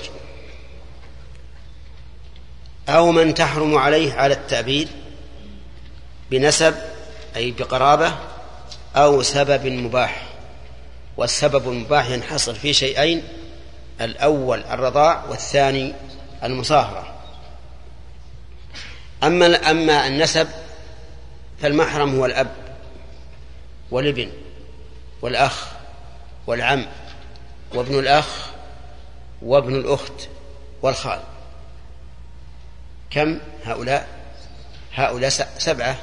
أو من تحرم عليه على التأبيد بنسب أي بقرابة أو سبب مباح. والسبب المباح ينحصر في شيئين: الأول الرضاع والثاني المصاهرة. أما النسب فالمحرم هو الأب والابن والأخ والعم وابن الأخ وابن الأخت والخال. كم هؤلاء 7: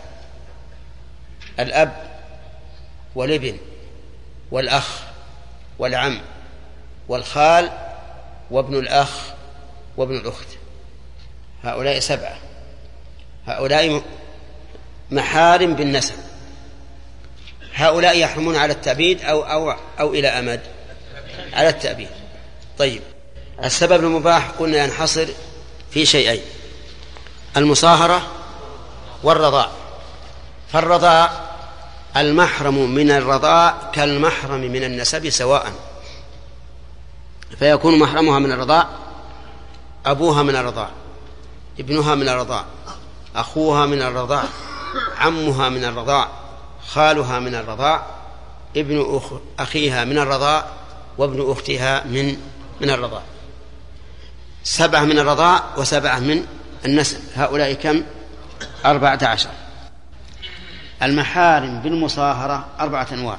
الأب والابن والأخ والعم والخال وابن الأخ وابن الأخت. هؤلاء 7. هؤلاء محارم بالنسب. هؤلاء يحرمون على التأبيد أو إلى أمد على التأبيد. طيب، السبب المباح قلنا ينحصر في شيئين: المصاهرة والرضاع. فالرضاع المحرم من الرضاع كالمحرم من النسب سواء، فيكون محرمها من الرضاع أبوها من الرضاع، ابنها من الرضاع، أخوها من الرضاع، عمها من الرضاع، خالها من الرضاع، ابن أخيها من الرضاع، وابن أختها من الرضاع. 7 من الرضاع و7 من النسب. هؤلاء كم؟ 14. المحارم بالمصاهرة 4 أنواع.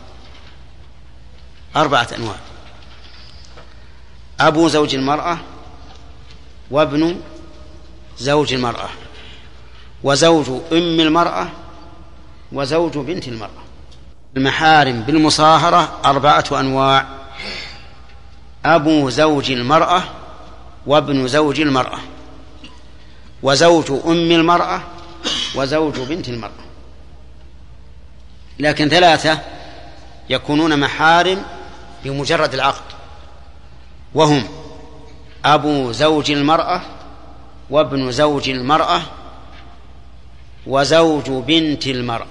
4 أنواع: أبو زوج المرأة، وابن زوج المرأة، وزوج أم المرأة، وزوج بنت المرأة. المحارم بالمصاهرة 4 أنواع: أبو زوج المرأة، وابن زوج المرأة، وزوج أم المرأة، وزوج بنت المرأة. لكن 3 يكونون محارم بمجرد العقد، وهم أبو زوج المرأة، وابن زوج المرأة، وزوج بنت المرأة.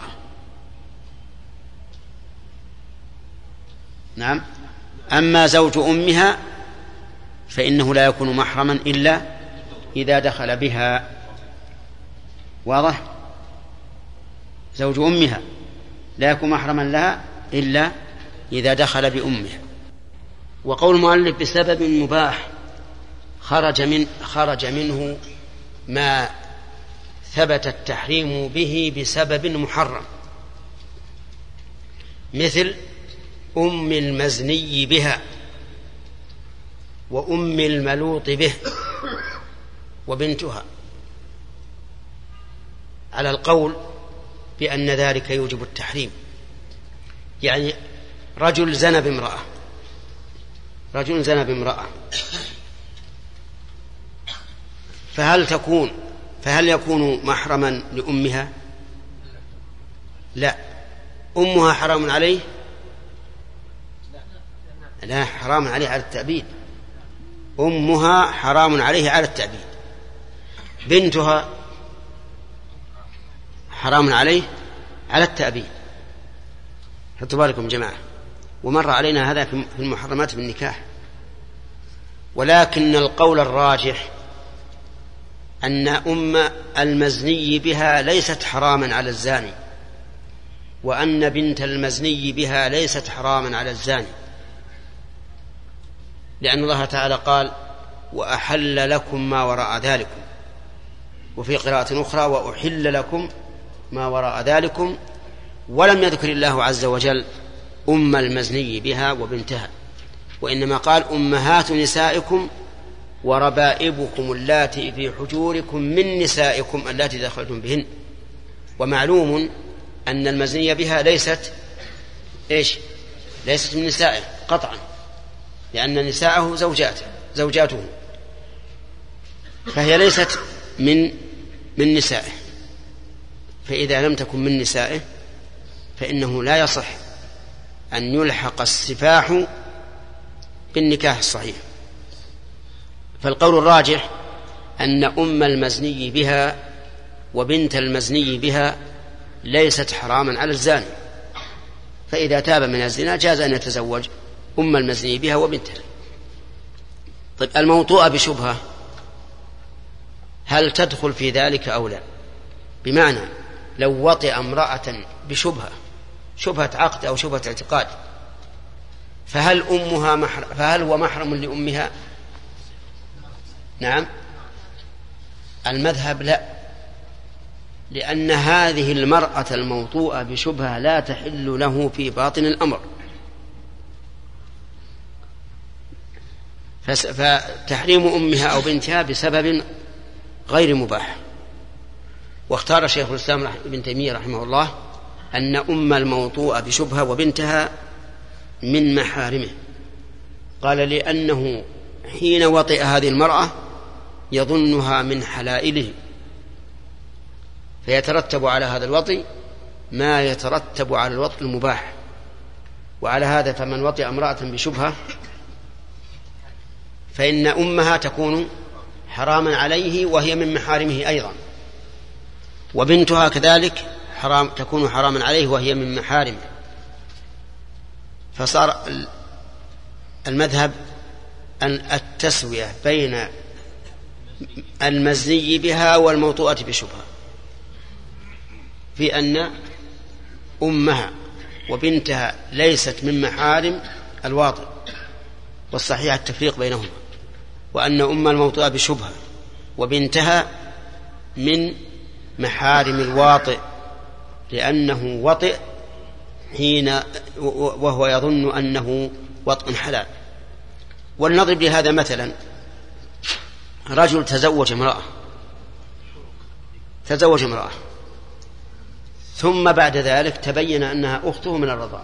نعم. أما زوج أمها فإنه لا يكون محرما إلا إذا دخل بها. واضح؟ زوج أمها لا يكون محرما لها إلا إذا دخل بأمها. وقول المؤلف بسبب مباح خرج منه ما ثبت التحريم به بسبب محرم، مثل أم المزني بها، وأم الملوط به، وبنتها، على القول بأن ذلك يوجب التحريم. يعني رجل زنى بامرأة، فهل يكون محرما لأمها؟ لا. أمها حرام عليه؟ لا، حرام عليه على التأبيد. أمها حرام عليه على التأبيد. بنتها حرام عليه على التأبيد. حطوا بالكم جماعة، ومر علينا هذا في المحرمات بالنكاح. ولكن القول الراجح أن أم المزني بها ليست حراما على الزاني، وأن بنت المزني بها ليست حراما على الزاني، لأن الله تعالى قال: وأحل لكم ما وراء ذلكم. وفي قراءة أخرى: وأحل لكم ما وراء ذلكم. ولم يذكر الله عز وجل أم المزني بها وبنتها، وإنما قال: أمهات نسائكم وربائبكم اللاتي في حجوركم من نسائكم اللاتي دخلتم بهن. ومعلوم أن المزني بها ليست من نسائه قطعا، لأن نساءه زوجاته، فهي ليست من نسائه. فإذا لم تكن من نسائه فإنه لا يصح أن يلحق السفاح بالنكاح الصحيح. فالقول الراجح أن أم المزني بها وبنت المزني بها ليست حراما على الزاني، فإذا تاب من الزنا جاز أن يتزوج أم المزني بها وبنتها. طيب الموطوءة بشبهة هل تدخل في ذلك أو لا؟ بمعنى لو وطئ امرأة بشبهة، شبهة عقد أو شبهة اعتقاد، فهل هو محرم لأمها؟ نعم. المذهب لا، لأن هذه المرأة الموطوءة بشبهة لا تحل له في باطن الأمر، فتحريم أمها أو بنتها بسبب غير مباح. واختار شيخ الإسلام ابن تيمية رحمه الله أن أم الموطوءة بشبهة وبنتها من محارمه. قال لأنه حين وطئ هذه المرأة يظنها من حلائله، فيترتب على هذا الوطئ ما يترتب على الوطئ المباح. وعلى هذا فمن وطئ امرأة بشبهة فإن أمها تكون حراما عليه وهي من محارمه أيضا، وبنتها كذلك تكون حراما عليه وهي من محارمه. فصار المذهب أن التسوية بين المزني بها والموطوءة بشبهة في أن أمها وبنتها ليست من محارم الواطئ، والصحيح التفريق بينهما، وأن أم الموطوءة بشبهة وبنتها من محارم الواطئ، لأنه وطئ حين وهو يظن أنه وطئ حلال. ولنضرب لهذا مثلا: رجل تزوج امرأة ثم بعد ذلك تبين أنها أخته من الرضاعة،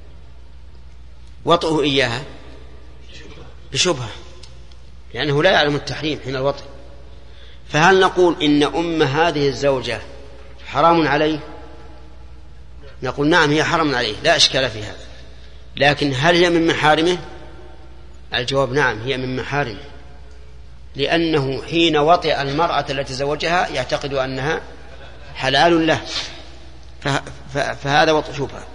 وطئه إياها بشبهة لأنه لا يعلم التحريم حين الوطئ. فهل نقول إن أم هذه الزوجة حرام عليه؟ نقول نعم هي حرام عليه لا إشكال في هذا، لكن هل هي من محارمه؟ الجواب نعم هي من محارمه، لأنه حين وطئ المرأة التي تزوجها يعتقد أنها حلال له، فهذا وطئ شبهة.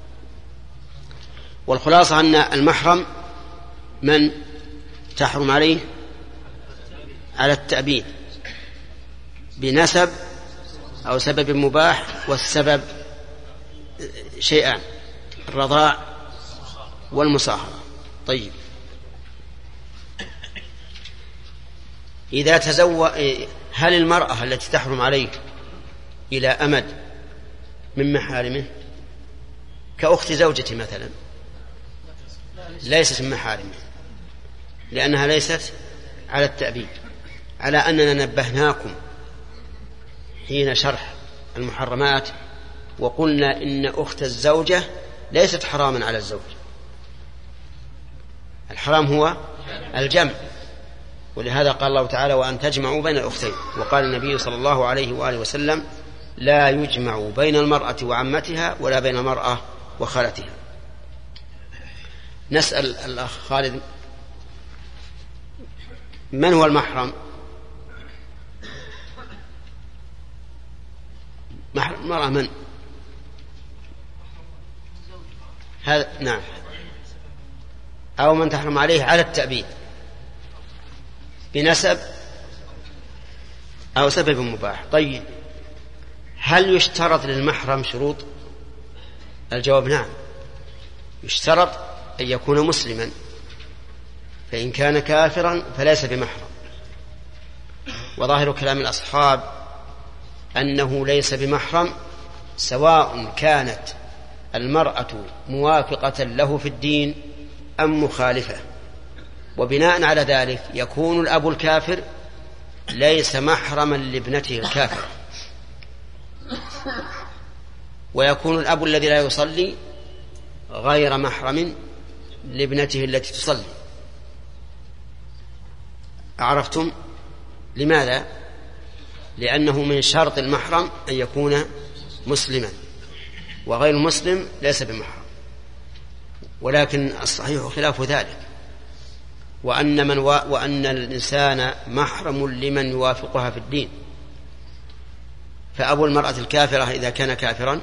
والخلاصة أن المحرم من تحرم عليه على التأبيد بنسب أو سبب مباح، والسبب شيئان: الرضاع والمصاهرة. طيب، إذا تزوج، هل المرأة التي تحرم عليه إلى أمد من محارمه؟ كأخت زوجته مثلا ليست من محارمه، لأنها ليست على التأبيد، على أننا نبهناكم حين شرح المحرمات وقلنا إن أخت الزوجة ليست حراما على الزوج، الحرام هو الجمع. ولهذا قال الله تعالى: وأن تجمعوا بين الأختين. وقال النبي صلى الله عليه وآله وسلم: لا يجمع بين المرأة وعمتها ولا بين المرأة وخالتها. نسأل الأخ خالد: من هو المحرم؟ مرأة من؟ هذا نعم، أو من تحرم عليه على التأبيد بنسب أو سبب مباح. طيب، هل يشترط للمحرم شروط؟ الجواب نعم، يشترط أن يكون مسلما، فإن كان كافرا فليس بمحرم. وظاهر كلام الأصحاب أنه ليس بمحرم سواء كانت المرأة موافقة له في الدين أم مخالفة. وبناء على ذلك يكون الأب الكافر ليس محرما لابنته الكافر، ويكون الأب الذي لا يصلي غير محرم لابنته التي تصلي. عرفتم؟ لماذا؟ لأنه من شرط المحرم أن يكون مسلما، وغير المسلم ليس بمحرم. ولكن الصحيح خلاف ذلك، وأن الإنسان محرم لمن يوافقها في الدين. فأبو المرأة الكافرة إذا كان كافرا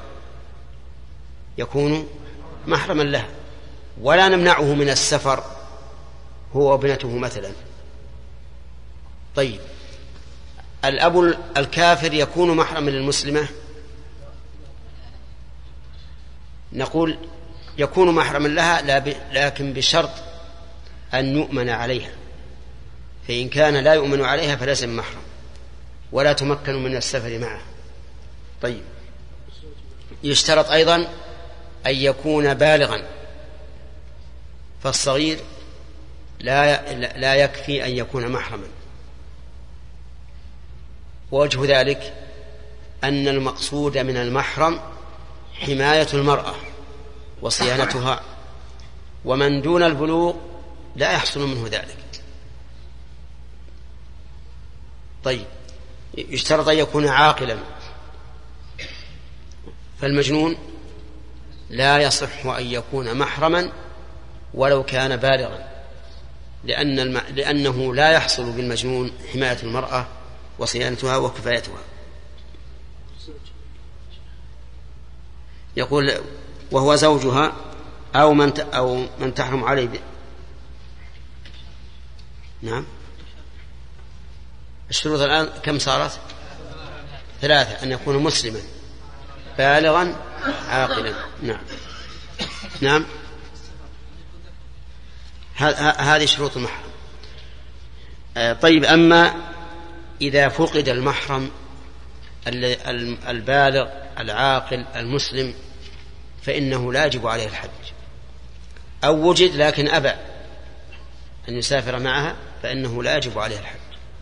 يكون محرما لها، ولا نمنعه من السفر هو وابنته مثلا. طيب، الأب الكافر يكون محرما للمسلمة؟ نقول يكون محرما لها، لكن بشرط أن يؤمن عليها، فإن كان لا يؤمن عليها فليس بمحرم ولا تمكن من السفر معه. طيب، يشترط أيضا أن يكون بالغا، فالصغير لا يكفي أن يكون محرما. ووجه ذلك أن المقصود من المحرم حماية المرأة وصيانتها، ومن دون البلوغ لا يحصل منه ذلك. طيب، يشترط أن يكون عاقلا، فالمجنون لا يصح أن يكون محرما ولو كان بالغا، لأنه لا يحصل بالمجنون حماية المرأة وصيانتها وكفايتها. يقول وهو زوجها أو من تحرم عليه نعم. الشروط الآن كم صارت؟ 3: أن يكون مسلما بالغا عاقلا. نعم هذه شروط المحرم. طيب، أما إذا فقد المحرم البالغ العاقل المسلم فإنه لا يجب عليه الحج، أو وجد لكن أبى أن يسافر معها فإنه لا يجب عليه الحج.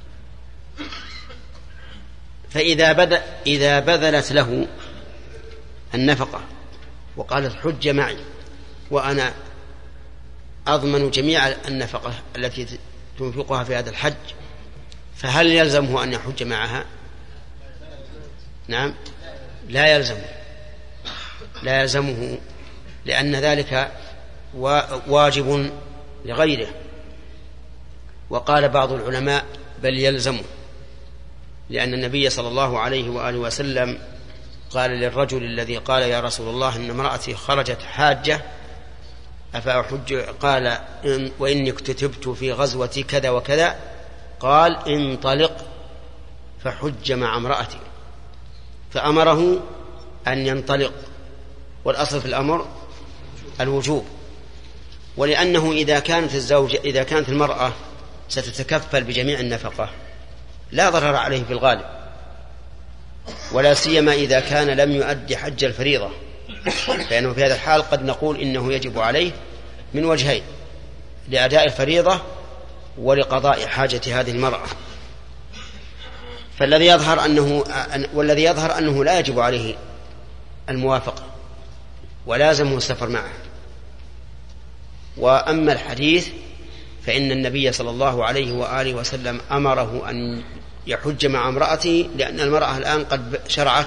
فإذا بذلت له النفقة وقالت حج معي وأنا أضمن جميع النفقة التي تنفقها في هذا الحج، فهل يلزمه أن يحج معها؟ نعم، لا يلزمه، لأن ذلك واجب لغيره. وقال بعض العلماء بل يلزمه، لأن النبي صلى الله عليه وآله وسلم قال للرجل الذي قال يا رسول الله إن امرأتي خرجت حاجة أفأحج؟ قال وإني اكتتبت في غزوة كذا وكذا. قال انطلق فحج مع امرأتي، فأمره أن ينطلق، والأصل في الأمر الوجوب. ولأنه إذا كانت المرأة ستتكفل بجميع النفقة لا ضرر عليه في الغالب، ولا سيما إذا كان لم يؤدي حج الفريضة، فإنه في هذا الحال قد نقول إنه يجب عليه من وجهين: لأداء الفريضة ولقضاء حاجة هذه المرأة. والذي يظهر أنه لا يجب عليه الموافقة ولازمه السفر معه. وأما الحديث فإن النبي صلى الله عليه وآله وسلم أمره أن يحج مع امرأته، لأن المرأة الآن قد شرعت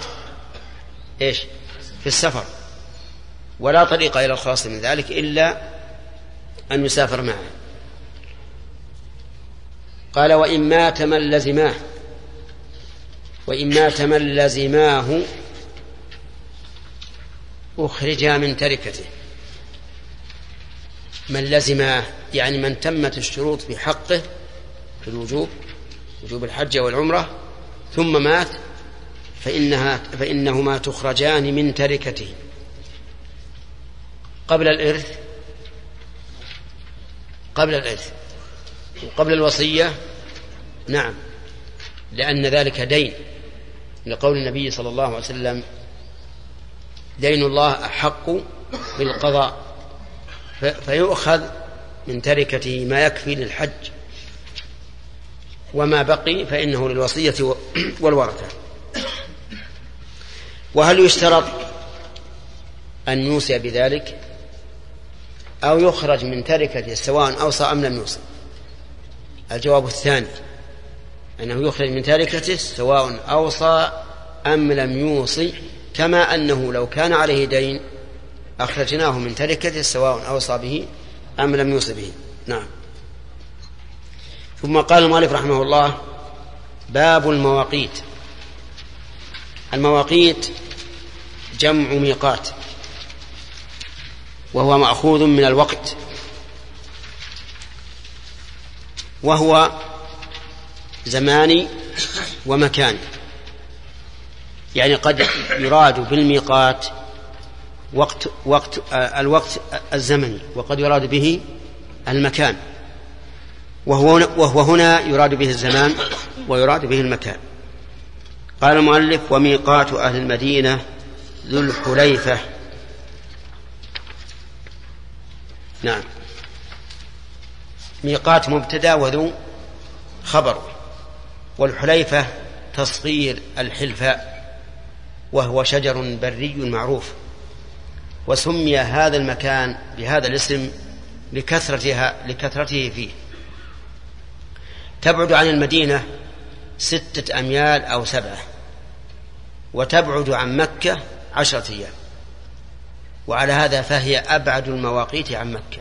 في السفر، ولا طريق إلى الخلاص من ذلك إلا أن يسافر معه. قال وإن مات من لزماه أخرجا من تركته. من لزماه يعني من تمت الشروط في حقه في وجوب الحج والعمرة ثم مات فإنهما تخرجان من تركته قبل الإرث وقبل الوصية. نعم، لأن ذلك دين، لقول النبي صلى الله عليه وسلم دين الله أحق بالقضاء، فيؤخذ من تركته ما يكفي للحج، وما بقي فإنه للوصية والورثة. وهل يشترط أن يوصي بذلك أو يخرج من تركته سواء أوصى أم لم يوصي؟ الجواب الثاني، أنه يخرج من تركته سواء أوصى أم لم يوصي، كما أنه لو كان عليه دين أخرجناه من تركته سواء أوصى به أم لم يوصي به. نعم. ثم قال المؤلف رحمه الله: باب المواقيت. المواقيت جمع ميقات، وهو مأخوذ من الوقت، وهو زماني ومكاني. يعني قد يراد بالميقات الوقت الزمني، وقد يراد به المكان، وهو هنا يراد به الزمان ويراد به المكان. قال المؤلف: وميقات أهل المدينة ذو الحليفة. نعم. ميقات مبتدأ وذو خبر، والحليفة تصغير الحلفاء، وهو شجر بري معروف، وسمي هذا المكان بهذا الاسم لكثرته فيه. تبعد عن المدينة 6 أميال أو 7، وتبعد عن مكة 10 أيام، وعلى هذا فهي أبعد المواقيت عن مكة.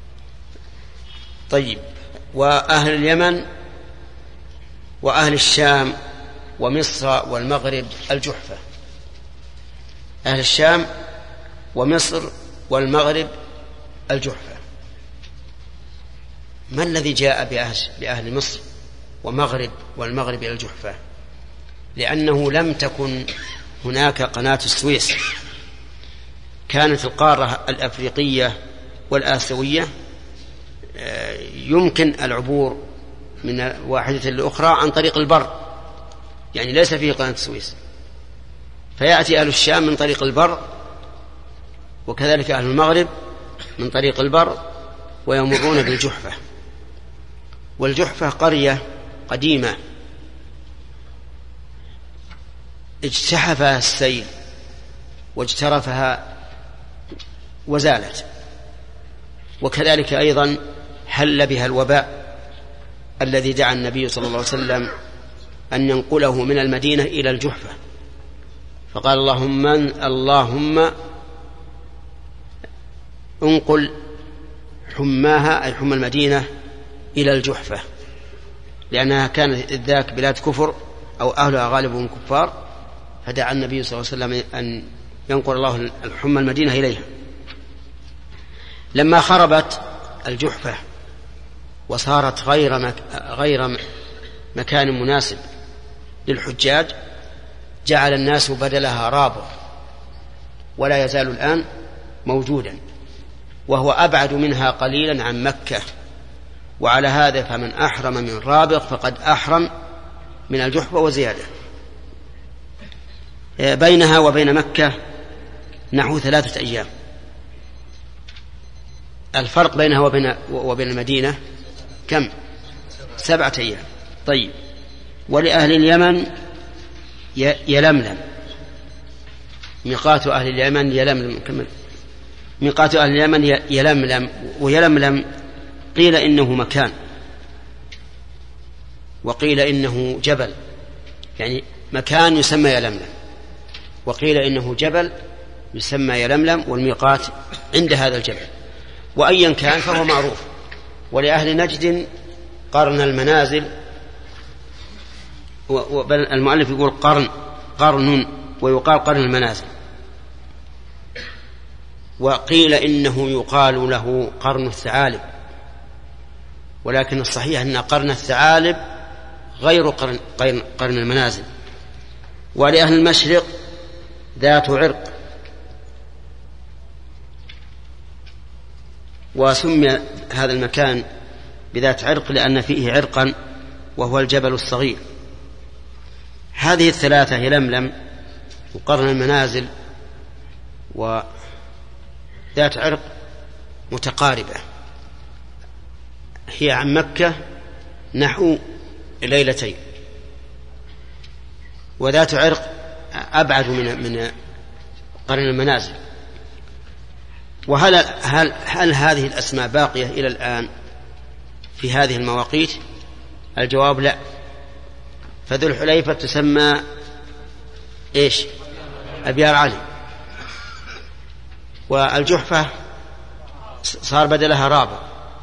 طيب، وأهل اليمن وأهل الشام ومصر والمغرب الجحفة. أهل الشام ومصر والمغرب الجحفة. ما الذي جاء بأهل مصر ومغرب والمغرب إلى الجحفة؟ لأنه لم تكن هناك قناة السويس، كانت القارة الأفريقية والآسيوية يمكن العبور من واحدة لأخرى عن طريق البر، يعني ليس فيه قناة السويس، فيأتي أهل الشام من طريق البر، وكذلك أهل المغرب من طريق البر، ويمرون بالجحفة. والجحفة قرية قديمة اجتحفها السيل واجترفها وزالت، وكذلك أيضا حل بها الوباء الذي دعا النبي صلى الله عليه وسلم أن ينقله من المدينة إلى الجحفة، فقال: اللهم انقل حماها، أي حمى المدينة، إلى الجحفة، لأنها كانت ذاك بلاد كفر أو أهلها غالبهم كفار، فدعا النبي صلى الله عليه وسلم أن ينقل الله حمى المدينة إليها. لما خربت الجحفة وصارت غير مكان مناسب للحجاج، جعل الناس بدلها رابغ، ولا يزال الآن موجودا، وهو أبعد منها قليلا عن مكة. وعلى هذا فمن أحرم من رابغ فقد أحرم من الجحفة وزيادة. بينها وبين مكة نحو 3 أيام. الفرق بينها وبين المدينة كم؟ 7 أيام. طيب، ولأهل اليمن يلملم. ميقات أهل اليمن يلملم. ميقات أهل اليمن يلملم، ويلملم قيل إنه مكان، وقيل إنه جبل، يعني مكان يسمى يلملم، وقيل إنه جبل يسمى يلملم، والميقات عند هذا الجبل. وأيا كان فهو معروف. ولأهل نجد قرن المنازل، المؤلف يقول قرن ويقال قرن المنازل، وقيل إنه يقال له قرن الثعالب، ولكن الصحيح أن قرن الثعالب غير قرن المنازل. ولأهل المشرق ذات عرق، وسمي هذا المكان بذات عرق لأن فيه عرقا وهو الجبل الصغير. هذه الثلاثة يلملم وقرن المنازل وذات عرق متقاربة، هي عن مكة نحو ليلتين، وذات عرق أبعد من قرن المنازل. هل هذه الأسماء باقية إلى الآن في هذه المواقيت؟ الجواب لا. فذو الحليفة تسمى إيش؟ أبيار علي، والجحفة صار بدلها رابع،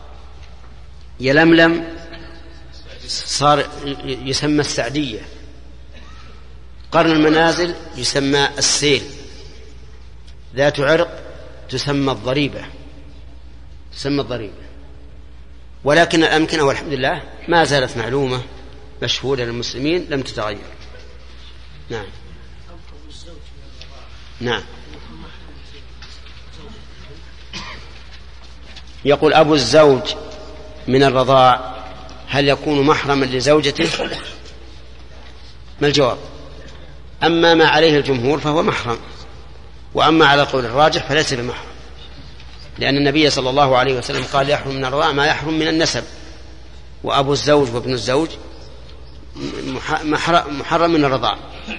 يلملم صار يسمى السعدية، قرن المنازل يسمى السيل، ذات عرق تسمى الضريبة، ولكن الأمكنة والحمد لله ما زالت معلومة مشهورة للمسلمين لم تتغير. نعم. نعم. يقول أبو الزوج من الرضاع هل يكون محرما لزوجته؟ ما الجواب؟ أما ما عليه الجمهور فهو محرم، وأما على القول الراجح فليس بمحرم، لأن النبي صلى الله عليه وسلم قال يحرم من الرضاع ما يحرم من النسب، وأبو الزوج وابن الزوج محرم من الرضاع.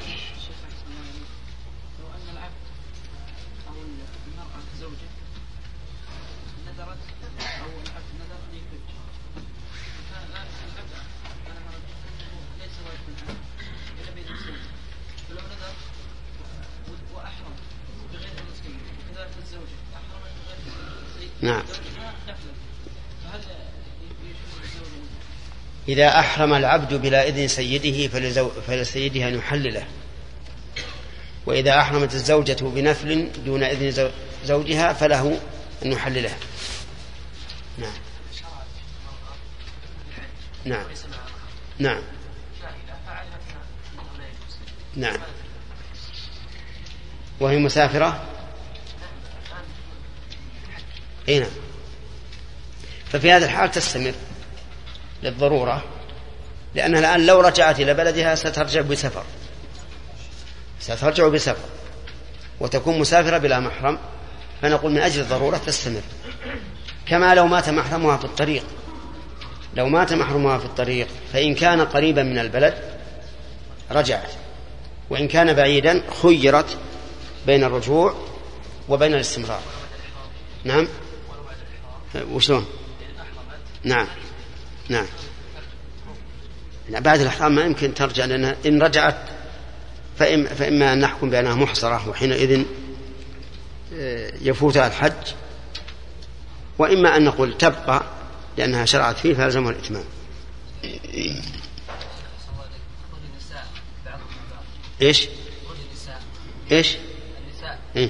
نعم. إذا أحرم العبد بلا إذن سيده فلسيده أن يحلله، وإذا أحرمت الزوجة بنفل دون إذن زوجها فله أن يحللها. نعم. نعم. نعم. نعم. وهي مسافرة. نعم. ففي هذا الحال تستمر للضرورة، لأنها الآن لو رجعت إلى بلدها سترجع بسفر وتكون مسافرة بلا محرم، فنقول من أجل الضرورة تستمر. كما لو مات محرمها في الطريق، فإن كان قريبا من البلد رجعت، وإن كان بعيدا خيرت بين الرجوع وبين الاستمرار. نعم. وشلون؟ نعم. نعم. بعد الإحرام ما يمكن ترجع، لأنها إن رجعت فإما أن نحكم بأنها محصرة وحينئذ يفوتها الحج، وإما أن نقول تبقى لأنها شرعت فيه فلزمها الإتمام. إيش؟ إيش؟ إيه؟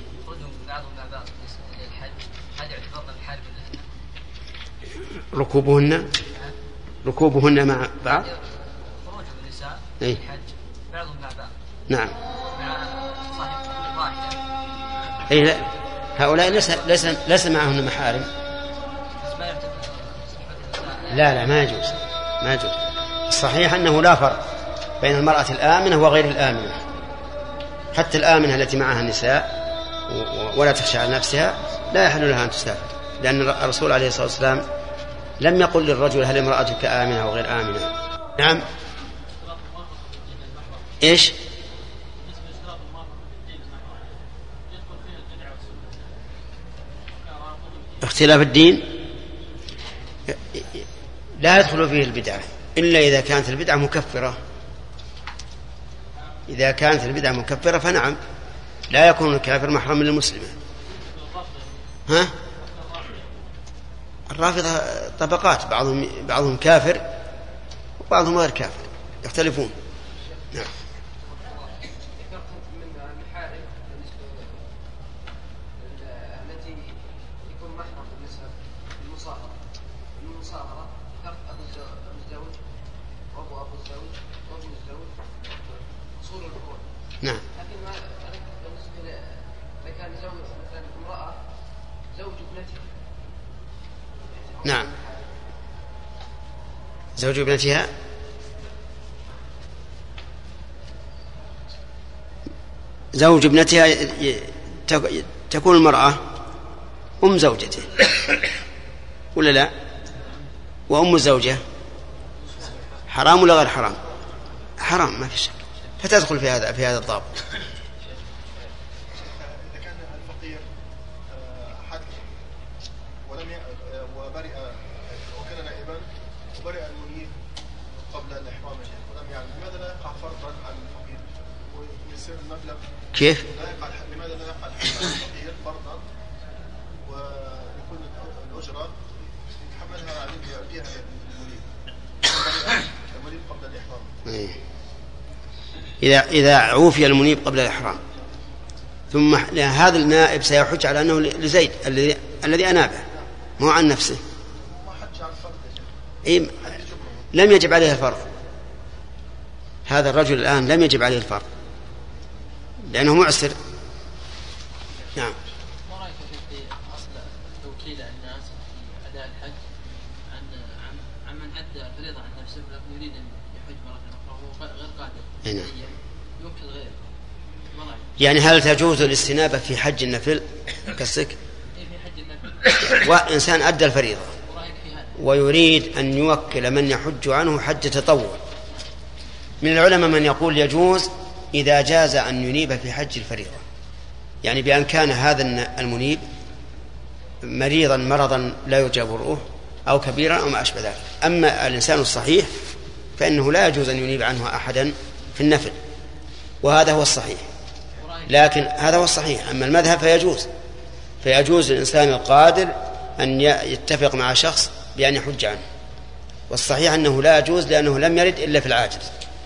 ركوبهن مع بعض. خروج النساء إيه؟ الحج بعضهم مع بعض. نعم. مع صاحب واحدة. إيه لا. هؤلاء ليس معهن محارم. لا ما يجوز. الصحيح أنه لا فرق بين المرأة الآمنة وغير الآمنة، حتى الآمنة التي معها النساء ولا تخشى على نفسها لا يحل لها أن تسافر، لأن الرسول عليه الصلاة والسلام لم يقل للرجل هل امرأتك آمنة أو غير آمنة. نعم. إيش؟ اختلاف الدين لا يدخل فيه البدعة إلا إذا كانت البدعة مكفرة. إذا كانت البدعة مكفرة فنعم لا يكون الكافر محرما للمسلم. ها؟ الرافضة طبقات، بعضهم كافر وبعضهم غير كافر، يختلفون. نعم. التي يكون محرم بالنسبة للمصاهرة ذكرت أبو الزوج وأبو الزوج وابن الزوج أصول الفروع. نعم. لكن ما بالنسبة إذا كان زوج مثلا امرأة زوج ابنتها. نعم. زوج ابنتها تكون المرأة أم زوجته ولا لا؟ وأم الزوجة حرام ولا غير حرام؟ حرام ما في شك، فتدخل في هذا الضابط. إذا كان الفقير حد وبرئ وكان نائبا وبرئ المنيب قبل الإحرام ولم يعلم، لماذا لا يقع فرضا على الفقير ويصير المبلغ؟ كيف؟ لماذا لا يقع الفقير فرضا ويكون الأجرة يتحملها عليه بها المنيب قبل الإحرام؟ إذا عوفي المنيب قبل الإحرام ثم هذا النائب سيحج على أنه لزيد الذي أنابه مو عن نفسه. لم يجب عليه الفرض، هذا الرجل الآن لم يجب عليه الفرض لأنه معسر. نعم. ما رأيك في أصل توكيل الناس في أداء الحج عن من أدى الفريضة عن نفسه لكن يريد أن يحج مرة أخرى وهو غير قادر يوكل غيره؟ ما رأيك؟ يعني هل تجوز الاستنابة في حج النفل كالسك؟ في حج النفل وإنسان أدى الفريضة ويريد أن يوكل من يحج عنه حج تطوع، من العلماء من يقول يجوز إذا جاز أن ينيب في حج الفريضة، يعني بأن كان هذا المنيب مريضا مرضا لا يرجى برؤه أو كبيرا أو ما أشبه ذلك. أما الإنسان الصحيح فإنه لا يجوز أن ينيب عنه أحدا في النفل، وهذا هو الصحيح. لكن هذا هو الصحيح. أما المذهب فيجوز للإنسان القادر أن يتفق مع شخص بأن يحج عنه، والصحيح أنه لا يجوز لأنه لم يرد إلا في العاجز.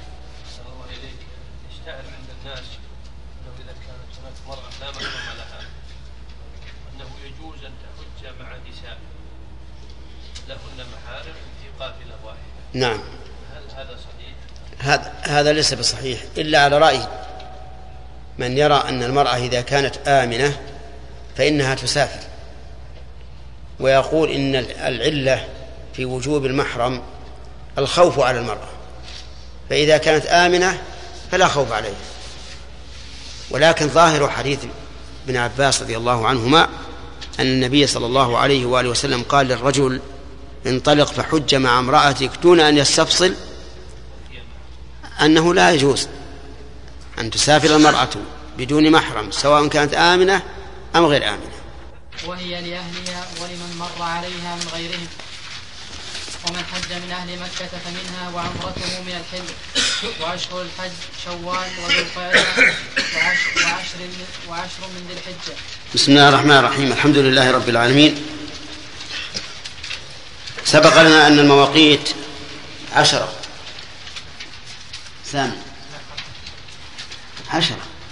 يشتعر عند الناس أنه إذا كانت هناك مرأة لا محرم لها أنه يجوز أن تحج مع نساء لهن محارم في قافلة واحدة. نعم. هل هذا صحيح؟ هذا ليس بصحيح إلا على رأي من يرى أن المرأة إذا كانت آمنة فإنها تسافر، ويقول إن العلة في وجوب المحرم الخوف على المرأة، فإذا كانت آمنة فلا خوف عليها. ولكن ظاهر حديث ابن عباس رضي الله عنهما أن النبي صلى الله عليه وآله وسلم قال للرجل انطلق فحج مع امرأتك دون أن يستفصل أنه لا يجوز أن تسافر المرأة بدون محرم سواء كانت آمنة أم غير آمنة، وهي لأهلها ولمن مر عليها من غيرهم. ومن حج من أهل مكة فمنها وعمرته من الحل. وأشهر الحج شوال وذو القعدة وعشر من ذي الحجة. بسم الله الرحمن الرحيم. الحمد لله رب العالمين. سبق لنا أن المواقيت 10. سامي 10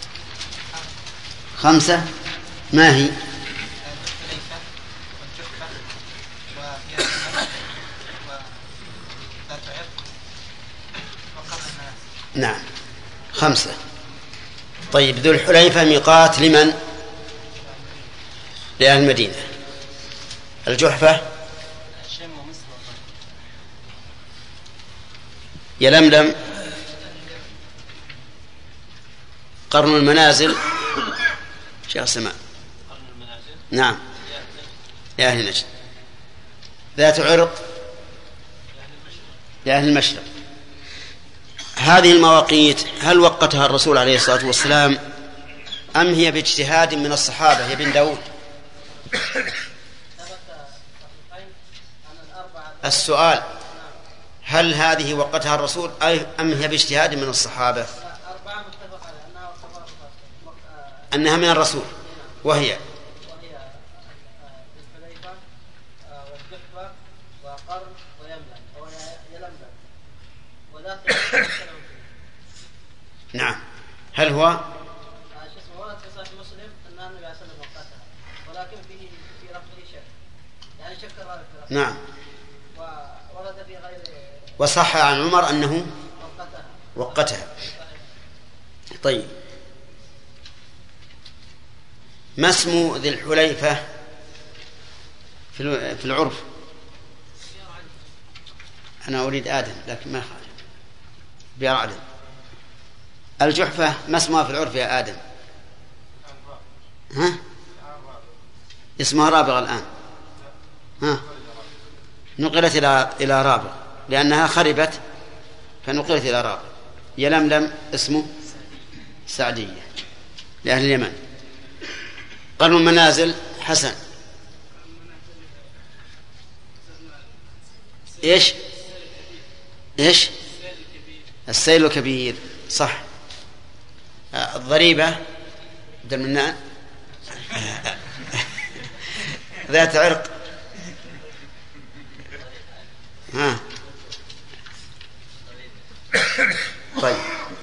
5 ما هي؟ نعم 5. طيب ذو الحليفة ميقات لمن؟ لأهل المدينة. الجحفة يلملم قرن المنازل شيخ سماء نعم يا أهل نجد. ذات عرق يا أهل المشرق. هذه المواقيت هل وقتها الرسول عليه الصلاة والسلام أم هي باجتهاد من الصحابة يا بن داود؟ السؤال هل هذه وقتها الرسول أم هي باجتهاد من الصحابة؟ أنها من الرسول وهي والجحفة وقرن ويلملم وذات نعم. هل هو ورد في صحيح مسلم أن النبي صلى الله عليه وسلم وقتها، ولكن فيه في رفضه شك، يعني شك الراوي في رفضه. نعم. وورد في غير وصح عن عمر أنه وقتها. طيب ما اسم ذي الحليفة في العرف؟ أنا أريد آدم لكن ما خالف بيار عدن. الجحفة ما اسمها في العرف يا آدم؟ ها؟ اسمها رابغ الآن. ها؟ نقلت إلى رابغ لأنها خربت فنقلت إلى رابغ. يلملم اسمه سعدية لأهل اليمن. قرن المنازل حسن إيش السيل الكبير صح. الضريبة عبد المنان ذات عرق. طيب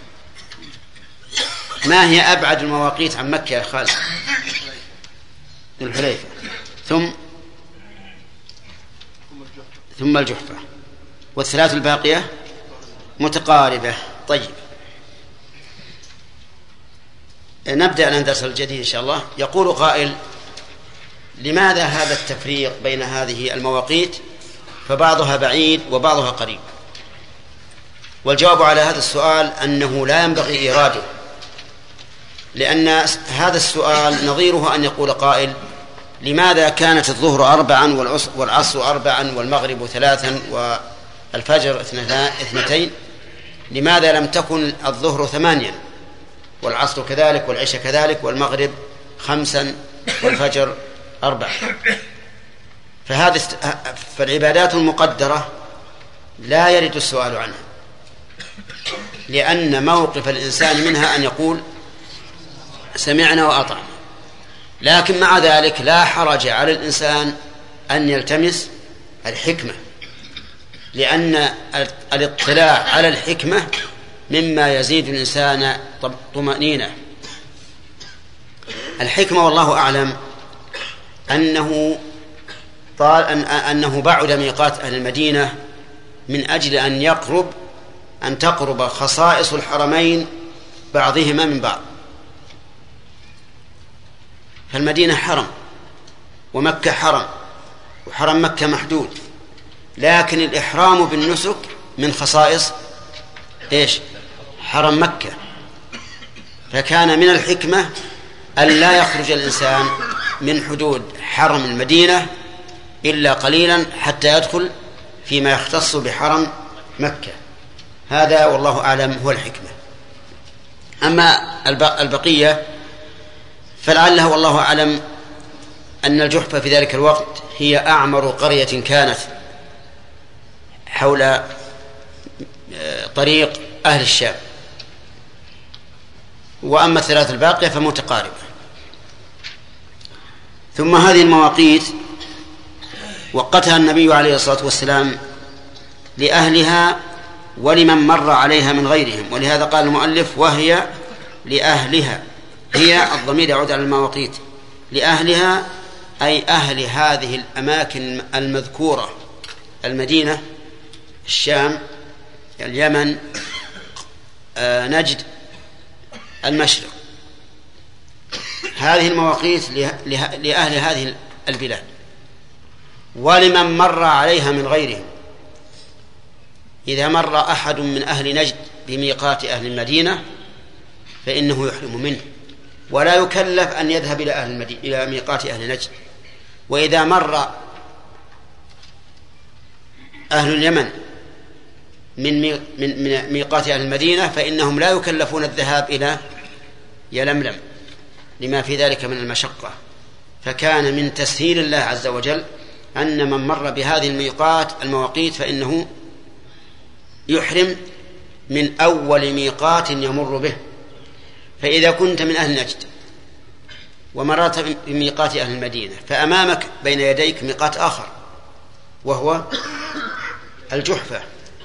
ما هي أبعد المواقيت عن مكة يا خالد؟ ذو الحليفة ثم الجحفة، والثلاث الباقية متقاربة. طيب نبدأ الآن درس الجديد إن شاء الله. يقول قائل: لماذا هذا التفريق بين هذه المواقيت فبعضها بعيد وبعضها قريب؟ والجواب على هذا السؤال أنه لا ينبغي إيراده، لأن هذا السؤال نظيره أن يقول قائل: لماذا كانت الظهر 4 والعصر 4 والمغرب 3 والفجر 2؟ لماذا لم تكن الظهر 8 والعصر كذلك والعشاء كذلك والمغرب 5 والفجر 4؟ فالعبادات المقدرة لا يرد السؤال عنها، لأن موقف الإنسان منها أن يقول سمعنا وأطعنا. لكن مع ذلك لا حرج على الإنسان أن يلتمس الحكمة، لأن الاطلاع على الحكمة مما يزيد الإنسان طمأنينة. الحكمة والله أعلم أنه بعد ميقات أهل المدينة من أجل أن تقرب خصائص الحرمين بعضهما من بعض. فالمدينة حرم ومكة حرم، وحرم مكة محدود، لكن الإحرام بالنسك من خصائص حرم مكة. فكان من الحكمة أن لا يخرج الإنسان من حدود حرم المدينة إلا قليلا حتى يدخل فيما يختص بحرم مكة. هذا والله أعلم هو الحكمة. أما البقية فلعله والله أعلم أن الجحفة في ذلك الوقت هي أعمر قرية كانت حول طريق أهل الشام، وأما الثلاث الباقية فمتقاربة. ثم هذه المواقيت وقتها النبي عليه الصلاة والسلام لأهلها ولمن مر عليها من غيرهم، ولهذا قال المؤلف: وهي لأهلها. هي الضمير يعود على المواقيت، لأهلها أي أهل هذه الأماكن المذكورة: المدينة، الشام، اليمن، نجد، المشرق. هذه المواقيت لأهل هذه البلاد ولمن مر عليها من غيرهم. إذا مر أحد من أهل نجد بميقات أهل المدينة فإنه يحرم منه ولا يكلف أن يذهب إلى ميقات أهل نجد. وإذا مر أهل اليمن من ميقات أهل المدينة فإنهم لا يكلفون الذهاب إلى يلملم لما في ذلك من المشقة. فكان من تسهيل الله عز وجل أن من مر بهذه المواقيت فإنه يحرم من أول ميقات يمر به. فإذا كنت من أهل نجد ومررت بميقات أهل المدينة فأمامك بين يديك ميقات آخر وهو الجحفة،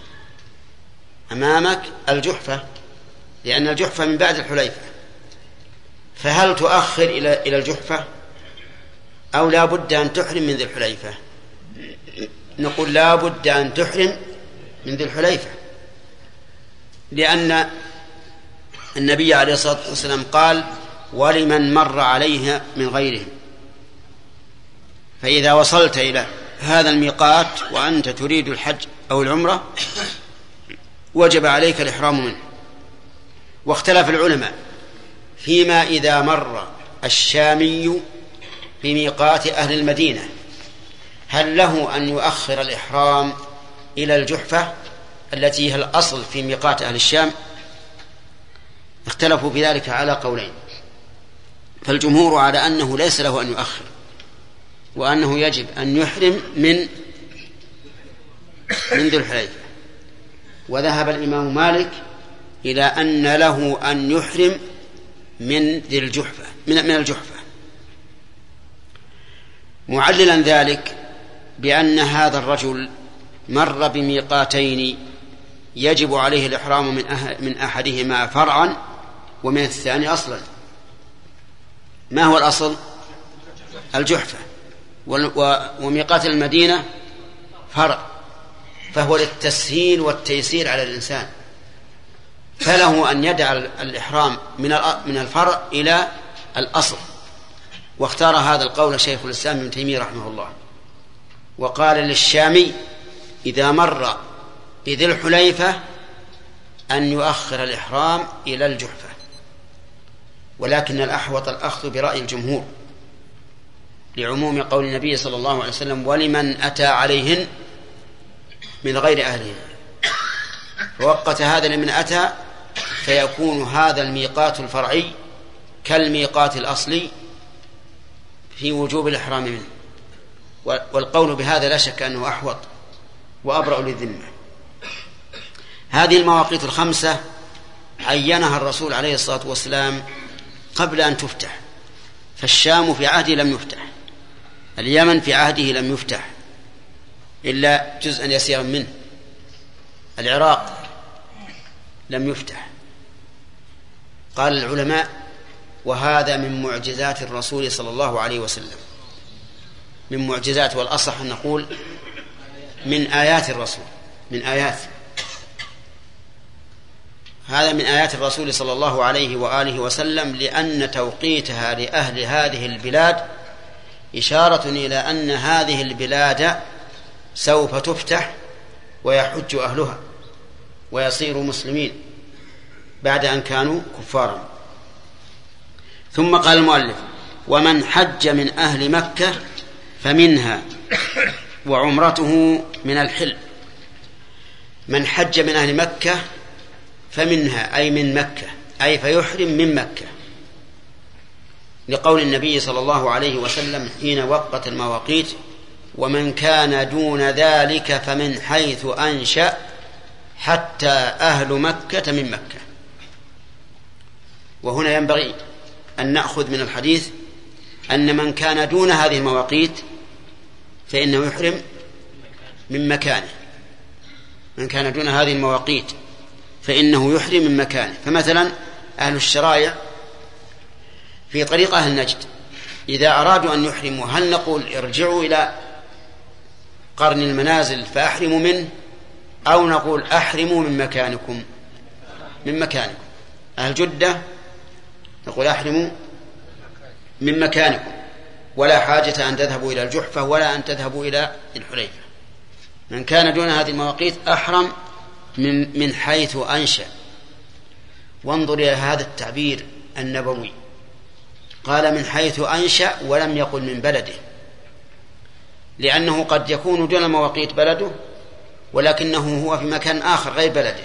أمامك الجحفة، لأن الجحفة من بعد الحليفة. فهل تؤخر إلى الجحفة أو لا بد أن تحرم من ذي الحليفة؟ نقول لا بد أن تحرم من ذي الحليفة، لأن النبي عليه الصلاة والسلام قال: ولمن مر عليها من غيرهم. فإذا وصلت إلى هذا الميقات وأنت تريد الحج أو العمرة وجب عليك الإحرام منه. واختلف العلماء فيما إذا مر الشامي بميقات أهل المدينة هل له أن يؤخر الإحرام إلى الجحفة التي هي الأصل في ميقات أهل الشام؟ اختلفوا في ذلك على قولين، فالجمهور على أنه ليس له أن يؤخر، وأنه يجب أن يحرم من ذي الحليفة. وذهب الإمام مالك إلى أن له أن يحرم من ذي الجحفة من الجحفة، معللا ذلك بأن هذا الرجل مر بميقاتين يجب عليه الإحرام من أحدهما فرعا ومن الثاني أصلا. ما هو الأصل؟ الجحفة، وميقات المدينة فرع، فهو للتسهيل والتيسير على الإنسان، فله أن يدع الإحرام من الفرع إلى الأصل. واختار هذا القول شيخ الإسلام ابن تيمية رحمه الله، وقال للشامي إذا مر بذي الحليفة أن يؤخر الإحرام إلى الجحفة، ولكن الأحوط الأخذ برأي الجمهور لعموم قول النبي صلى الله عليه وسلم ولمن أتى عليهن من غير أهلهن، فوقت هذا لمن أتى، فيكون هذا الميقات الفرعي كالميقات الأصلي في وجوب الإحرام منه، والقول بهذا لا شك أنه أحوط وأبرأ للذمة. هذه المواقيت الخمسة عينها الرسول عليه الصلاة والسلام قبل أن تفتح، فالشام في عهده لم يفتح، اليمن في عهده لم يفتح إلا جزءا يسيرا منه، العراق لم يفتح. قال العلماء وهذا من معجزات الرسول صلى الله عليه وسلم، من معجزات، والأصح أن نقول من آيات الرسول، من آيات، هذا من آيات الرسول صلى الله عليه وآله وسلم، لأن توقيتها لأهل هذه البلاد إشارة إلى أن هذه البلاد سوف تفتح ويحج أهلها ويصيروا مسلمين بعد أن كانوا كفارا. ثم قال المؤلف ومن حج من أهل مكة فمنها وعمرته من الحل. من حج من أهل مكة فمنها أي من مكة، أي فيحرم من مكة، لقول النبي صلى الله عليه وسلم حين وقت المواقيت ومن كان دون ذلك فمن حيث أنشأ حتى أهل مكة من مكة. وهنا ينبغي أن نأخذ من الحديث أن من كان دون هذه المواقيت فإنه يحرم من مكانه، من كان دون هذه المواقيت فإنه يحرم من مكانه. فمثلا أهل الشرائع في طريق أهل نجد إذا أرادوا أن يحرموا هل نقول ارجعوا إلى قرن المنازل فأحرموا منه، أو نقول أحرموا من مكانكم؟ من مكانكم. أهل جدة نقول أحرموا من مكانكم، ولا حاجة أن تذهبوا إلى الجحفة ولا أن تذهبوا إلى الحليفة. من كان دون هذه المواقيت أحرم من حيث أنشأ. وانظر إلى هذا التعبير النبوي، قال من حيث أنشأ ولم يقل من بلده، لأنه قد يكون دون المواقيت بلده ولكنه هو في مكان آخر غير بلده،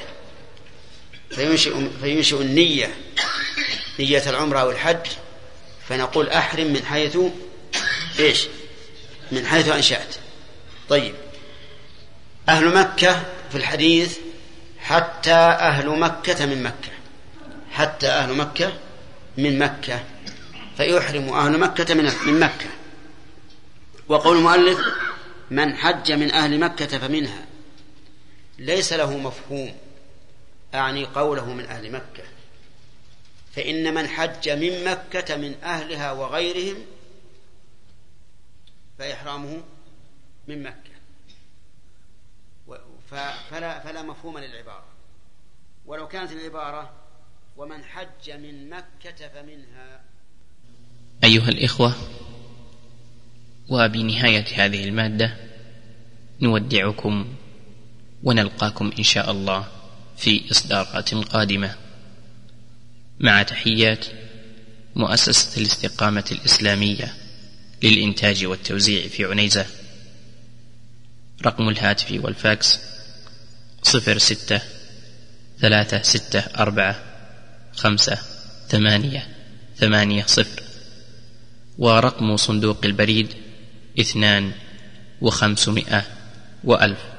فينشئ النية، نية العمرة أو الحج، فنقول أحرم من حيث إيش؟ من حيث أنشأت. طيب أهل مكة في الحديث حتى أهل مكة من مكة، حتى أهل مكة من مكة، فيحرم أهل مكة من مكة. وقول المؤلف من حج من أهل مكة فمنها ليس له مفهوم، أعني قوله من أهل مكة، فإن من حج من مكة من أهلها وغيرهم فإحرامه من مكة، فلا مفهوم للعبارة. ولو كانت العبارة ومن حج من مكة فمنها. أيها الإخوة، وبنهاية هذه المادة نودعكم ونلقاكم إن شاء الله في إصدارات قادمة، مع تحيات مؤسسة الاستقامة الإسلامية للإنتاج والتوزيع في عنيزة. رقم الهاتف والفاكس 06-364-5-8-8-0، ورقم صندوق البريد 2 و500 و1000.